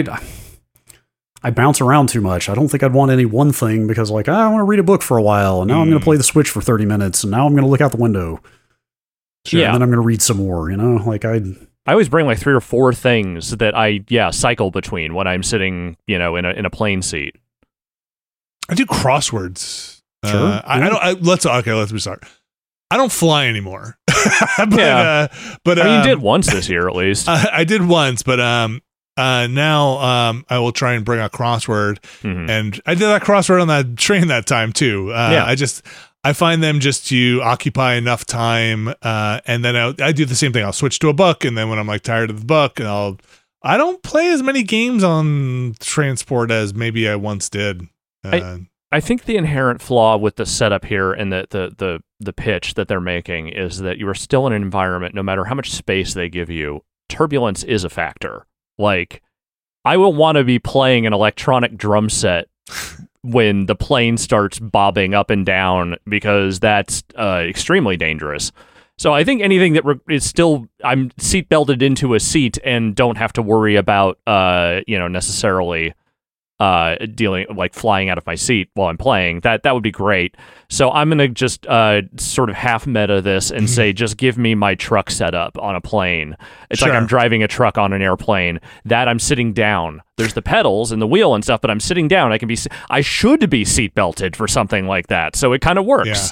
I bounce around too much. I don't think I'd want any one thing because, like, ah, I want to read a book for a while, and now I'm going Mm. to play the Switch for thirty minutes, and now I'm going to look out the window, Yeah. and then I'm going to read some more. You know, like I, I always bring like three or four things that I, yeah, cycle between when I'm sitting, you know, in a in a plane seat. I do crosswords. Sure, Uh, I, yeah. I don't. I, let's okay. Let's restart. I don't fly anymore. but, Yeah. uh, but I mean, um, you did once this year at least. I, I did once, but um, uh, now um, I will try and bring a crossword, Mhm. and I did that crossword on that train that time too. Uh, Yeah. I just I find them just to occupy enough time, uh, and then I, I do the same thing. I'll switch to a book, and then when I'm like tired of the book, and I'll I don't play as many games on transport as maybe I once did. Uh, I think the inherent flaw with the setup here and the, the the the pitch that they're making is that you are still in an environment, no matter how much space they give you, turbulence is a factor. Like, I will want to be playing an electronic drum set when the plane starts bobbing up and down because that's uh, extremely dangerous. So I think anything that re- is still I'm seat belted into a seat and don't have to worry about uh you know necessarily uh dealing like flying out of my seat while I'm playing, that that would be great. So I'm gonna just uh sort of half meta this and say just give me my truck setup on a plane. It's Sure. like I'm driving a truck on an airplane that I'm sitting down. There's the pedals and the wheel and stuff, but I'm sitting down. I can be I should be seat belted for something like that. So it kind of works.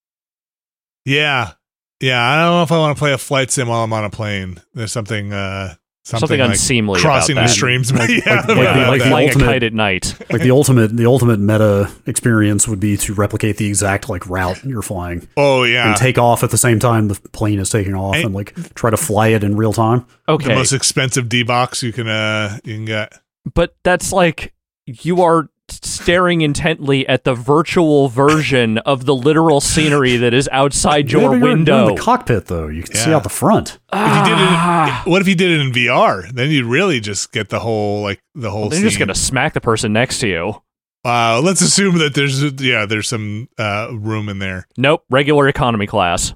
Yeah. Yeah. Yeah. I don't know if I want to play a flight sim while I'm on a plane. There's something uh something, Something like unseemly crossing about the that. streams. Like- yeah, like- about like the- like that. the Flying ultimate- a kite at night. Like the ultimate, the ultimate meta experience would be to replicate the exact like route you're flying oh yeah. and take off at the same time the plane is taking off And- and like try to fly it in real time. Okay. The most expensive D box you can uh you can get. But that's like you are staring intently at the virtual version of the literal scenery that is outside Yeah, your but you're- you're window. in the cockpit though, you can see Yeah. out the front. If you did Ah. it, what if you did it in V R? Then you'd really just get the whole like the whole. Then you're just scene. gonna smack the person next to you. Uh, let's assume that there's yeah there's some uh room in there. Nope, regular economy class.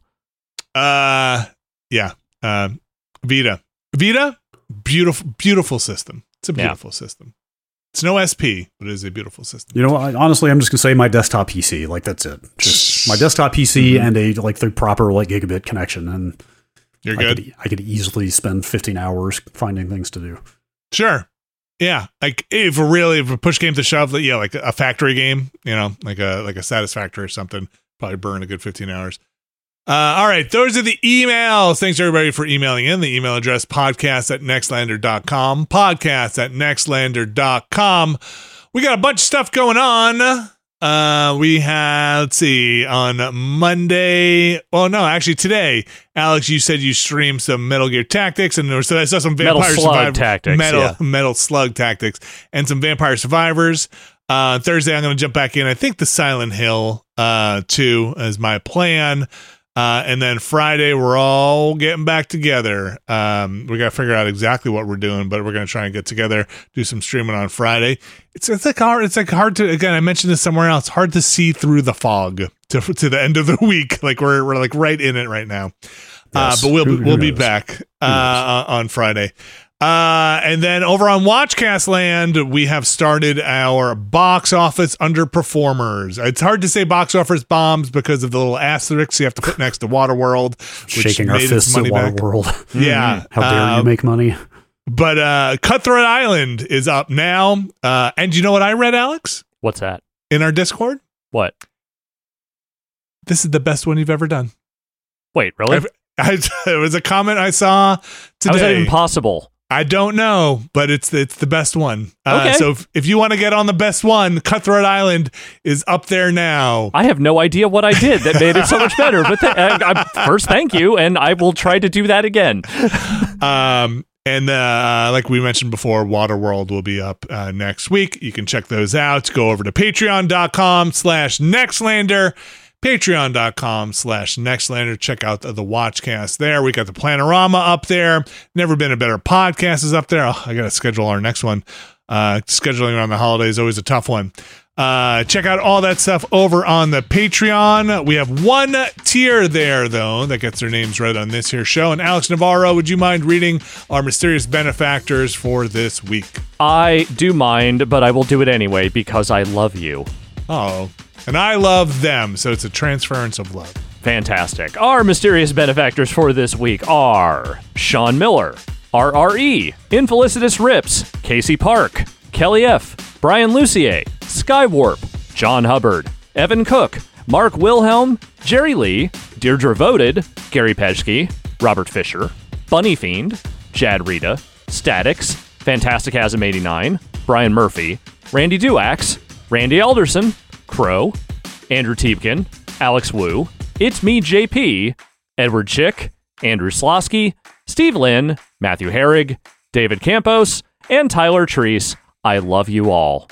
Uh, yeah. Uh, Vita, Vita, beautiful, beautiful system. It's a Yeah. beautiful system. It's no S P, but it is a beautiful system. You know, I, honestly, I'm just gonna say my desktop P C. Like that's it. Just my desktop P C Mm-hmm. and a like the proper like gigabit connection, and You're I good. could, I could easily spend fifteen hours finding things to do. Sure. Yeah. Like if a really if a push came to shove, like, yeah, like a factory game, you know, like a like a Satisfactory or something, probably burn a good fifteen hours. Uh, all right, those are the emails. Thanks everybody for emailing in. The email address podcast at nextlander dot com. Podcast at nextlander dot com. We got a bunch of stuff going on. Uh, we had, let's see, on Monday. Well, no, actually today, Alex, you said you streamed some Metal Gear Tactics, and there was, I saw some Metal Vampire Slug Survivor Tactics, Metal yeah. Metal Slug Tactics, and some Vampire Survivors. Uh, Thursday, I'm going to jump back in. I think the Silent Hill uh, two is my plan. Uh, and then Friday, we're all getting back together. Um, we got to figure out exactly what we're doing, but we're going to try and get together, do some streaming on Friday. It's it's like hard. It's like hard to again. I mentioned this somewhere else. Hard to see through the fog to to the end of the week. Like we're we're like right in it right now. Uh, Yes. but we'll Who- be, who we'll be knows? back uh, on Friday. Uh, and then over on Watchcast Land, we have started our box office underperformers. It's hard to say box office bombs because of the little asterisks you have to put next to Waterworld, which Shaking our made its fists at money back. Waterworld. Yeah. How dare Uh, you make money? But uh, Cutthroat Island is up now. Uh, and you know what I read, Alex, What's that? in our Discord? What? This is the best one you've ever done. Wait, really? I've- I, it was a comment I saw today. How is that even possible? I don't know, but it's the, it's the best one. Uh, Okay. So if, if you want to get on the best one, Cutthroat Island is up there now. I have no idea what I did that made it so much better. But th- uh, I, first, thank you, and I will try to do that again. Um, and uh, like we mentioned before, Waterworld will be up uh, next week. You can check those out. Go over to patreon.com slash Nextlander. Patreon.com slash Nextlander. Check out the, the Watchcast there. We got the Planorama up there. Never Been a Better Podcast is up there. Oh, I got to schedule our next one. Uh, scheduling around the holidays is always a tough one. Uh, check out all that stuff over on the Patreon. We have one tier there, though, that gets their names read on this here show. And Alex Navarro, would you mind reading our mysterious benefactors for this week? I do mind, but I will do it anyway because I love you. Oh, and I love them, so it's a transference of love. Fantastic. Our mysterious benefactors for this week are Sean Miller, R R E, Infelicitous Rips, Casey Park, Kelly F., Brian Lucier, Skywarp, John Hubbard, Evan Cook, Mark Wilhelm, Jerry Lee, Deirdre Voted, Gary Pejsky, Robert Fisher, Bunny Fiend, Jad Rita, Statics, Fantasticasm eighty-nine, Brian Murphy, Randy Duax, Randy Alderson, Crow, Andrew Tiepkin, Alex Wu, It's Me J P, Edward Chick, Andrew Slosky, Steve Lynn, Matthew Herrig, David Campos, and Tyler Treese. I love you all.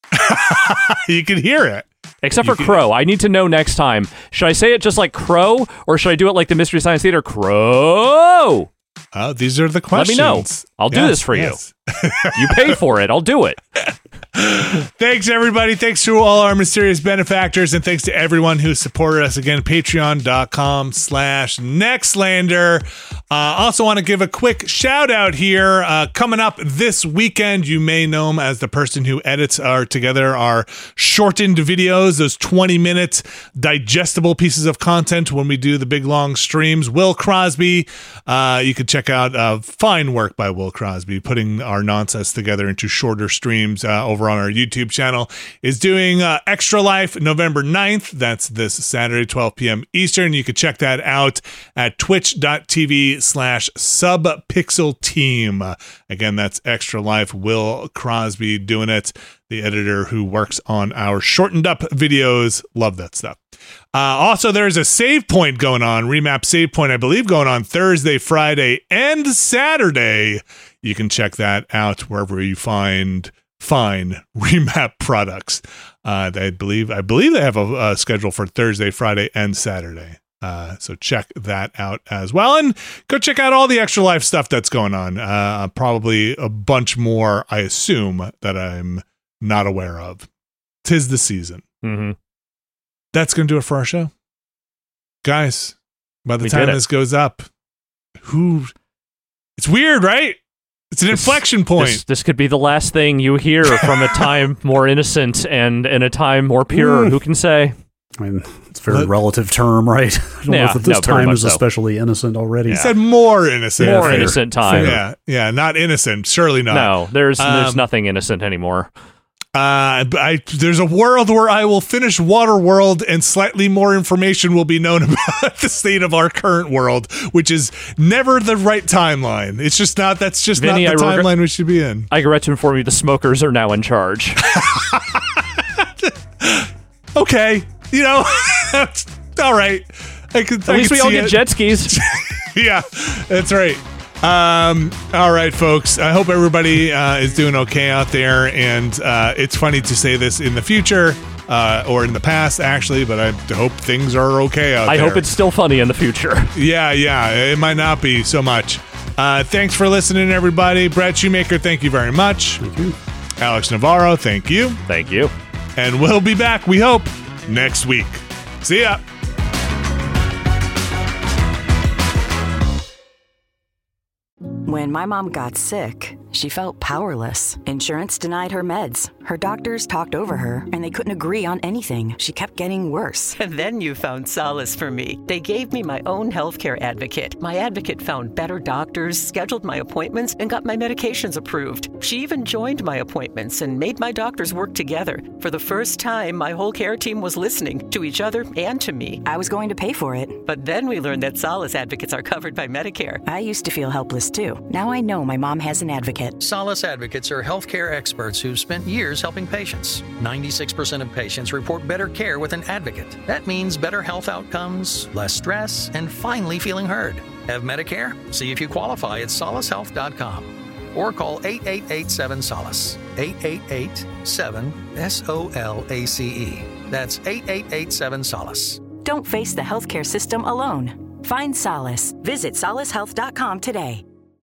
You can hear it. Except You for can- Crow. I need to know next time. Should I say it just like Crow, or should I do it like the Mystery Science Theater? Crow! Oh, these are the Let me questions. know. I'll do Yes, this for yes. you. You pay for it. I'll do it. Thanks, everybody. Thanks to all our mysterious benefactors, and thanks to everyone who supported us. Again, patreon.com slash Nextlander. Uh, also want to give a quick shout out here. Uh, coming up this weekend, you may know him as the person who edits our together our shortened videos, those twenty minute digestible pieces of content when we do the big long streams. Will Crosby. Uh, you can check out uh, fine work by Will Crosby, putting our nonsense together into shorter streams uh, over on our YouTube channel. Is doing uh, Extra Life November ninth. That's this Saturday, twelve p.m. Eastern. You can check that out at twitch.tv slash subpixel team. Again, that's Extra Life. Will Crosby doing it, the editor who works on our shortened up videos. Love that stuff. Uh, also, there's a save point going on, Remap Save Point, I believe, going on Thursday, Friday, and Saturday. You can check that out wherever you find fine Remap products. Uh, I believe I believe they have a, a schedule for Thursday, Friday, and Saturday. Uh, so check that out as well. And go check out all the Extra Life stuff that's going on. Uh, probably a bunch more, I assume, that I'm not aware of. 'Tis the season. Mm-hmm. That's going to do it for our show. Guys, by the We time did it. this goes up, who... It's weird, right? It's an This- inflection point. This, this could be the last thing you hear from a time more innocent and in a time more pure. Mm. Who can say? I mean, it's a very What? relative term, right? I don't Yeah, know if this no, very time much is so. especially innocent already. He said more innocent. more fair. innocent time. Yeah, yeah, not innocent. Surely not. No, there's there's Um, nothing innocent anymore. Uh, but I, there's a world where I will finish Waterworld and slightly more information will be known about the state of our current world, which is never the right timeline. It's just not, that's just Vinny, not the I regret- timeline we should be in. I regret to inform you the smokers are now in charge. Okay. You know, that's all right. I could, At I least could we all see get it. jet skis. Yeah, that's right. Um, all right, folks. I hope everybody uh, is doing okay out there. And uh, it's funny to say this in the future uh, or in the past, actually, but I hope things are okay out I there. hope it's still funny in the future. Yeah, yeah. It might not be so much. Uh, thanks for listening, everybody. Brad Shoemaker, thank you very much. Thank you. Alex Navarro, thank you. Thank you. And we'll be back, we hope, next week. See ya. When my mom got sick, she felt powerless. Insurance denied her meds. Her doctors talked over her, and they couldn't agree on anything. She kept getting worse. And then you found solace for me. They gave me my own healthcare advocate. My advocate found better doctors, scheduled my appointments, and got my medications approved. She even joined my appointments and made my doctors work together. For the first time, my whole care team was listening to each other and to me. I was going to pay for it. But then we learned that Solace advocates are covered by Medicare. I used to feel helpless too. Now I know my mom has an advocate. Solace Advocates are healthcare experts who've spent years helping patients. ninety-six percent of patients report better care with an advocate. That means better health outcomes, less stress, and finally feeling heard. Have Medicare? See if you qualify at solace health dot com or call eight eight eight seven SOLACE. eight eight eight seven S O L A C E. That's eight eight eight seven SOLACE. Don't face the healthcare system alone. Find solace. Visit solace health dot com today.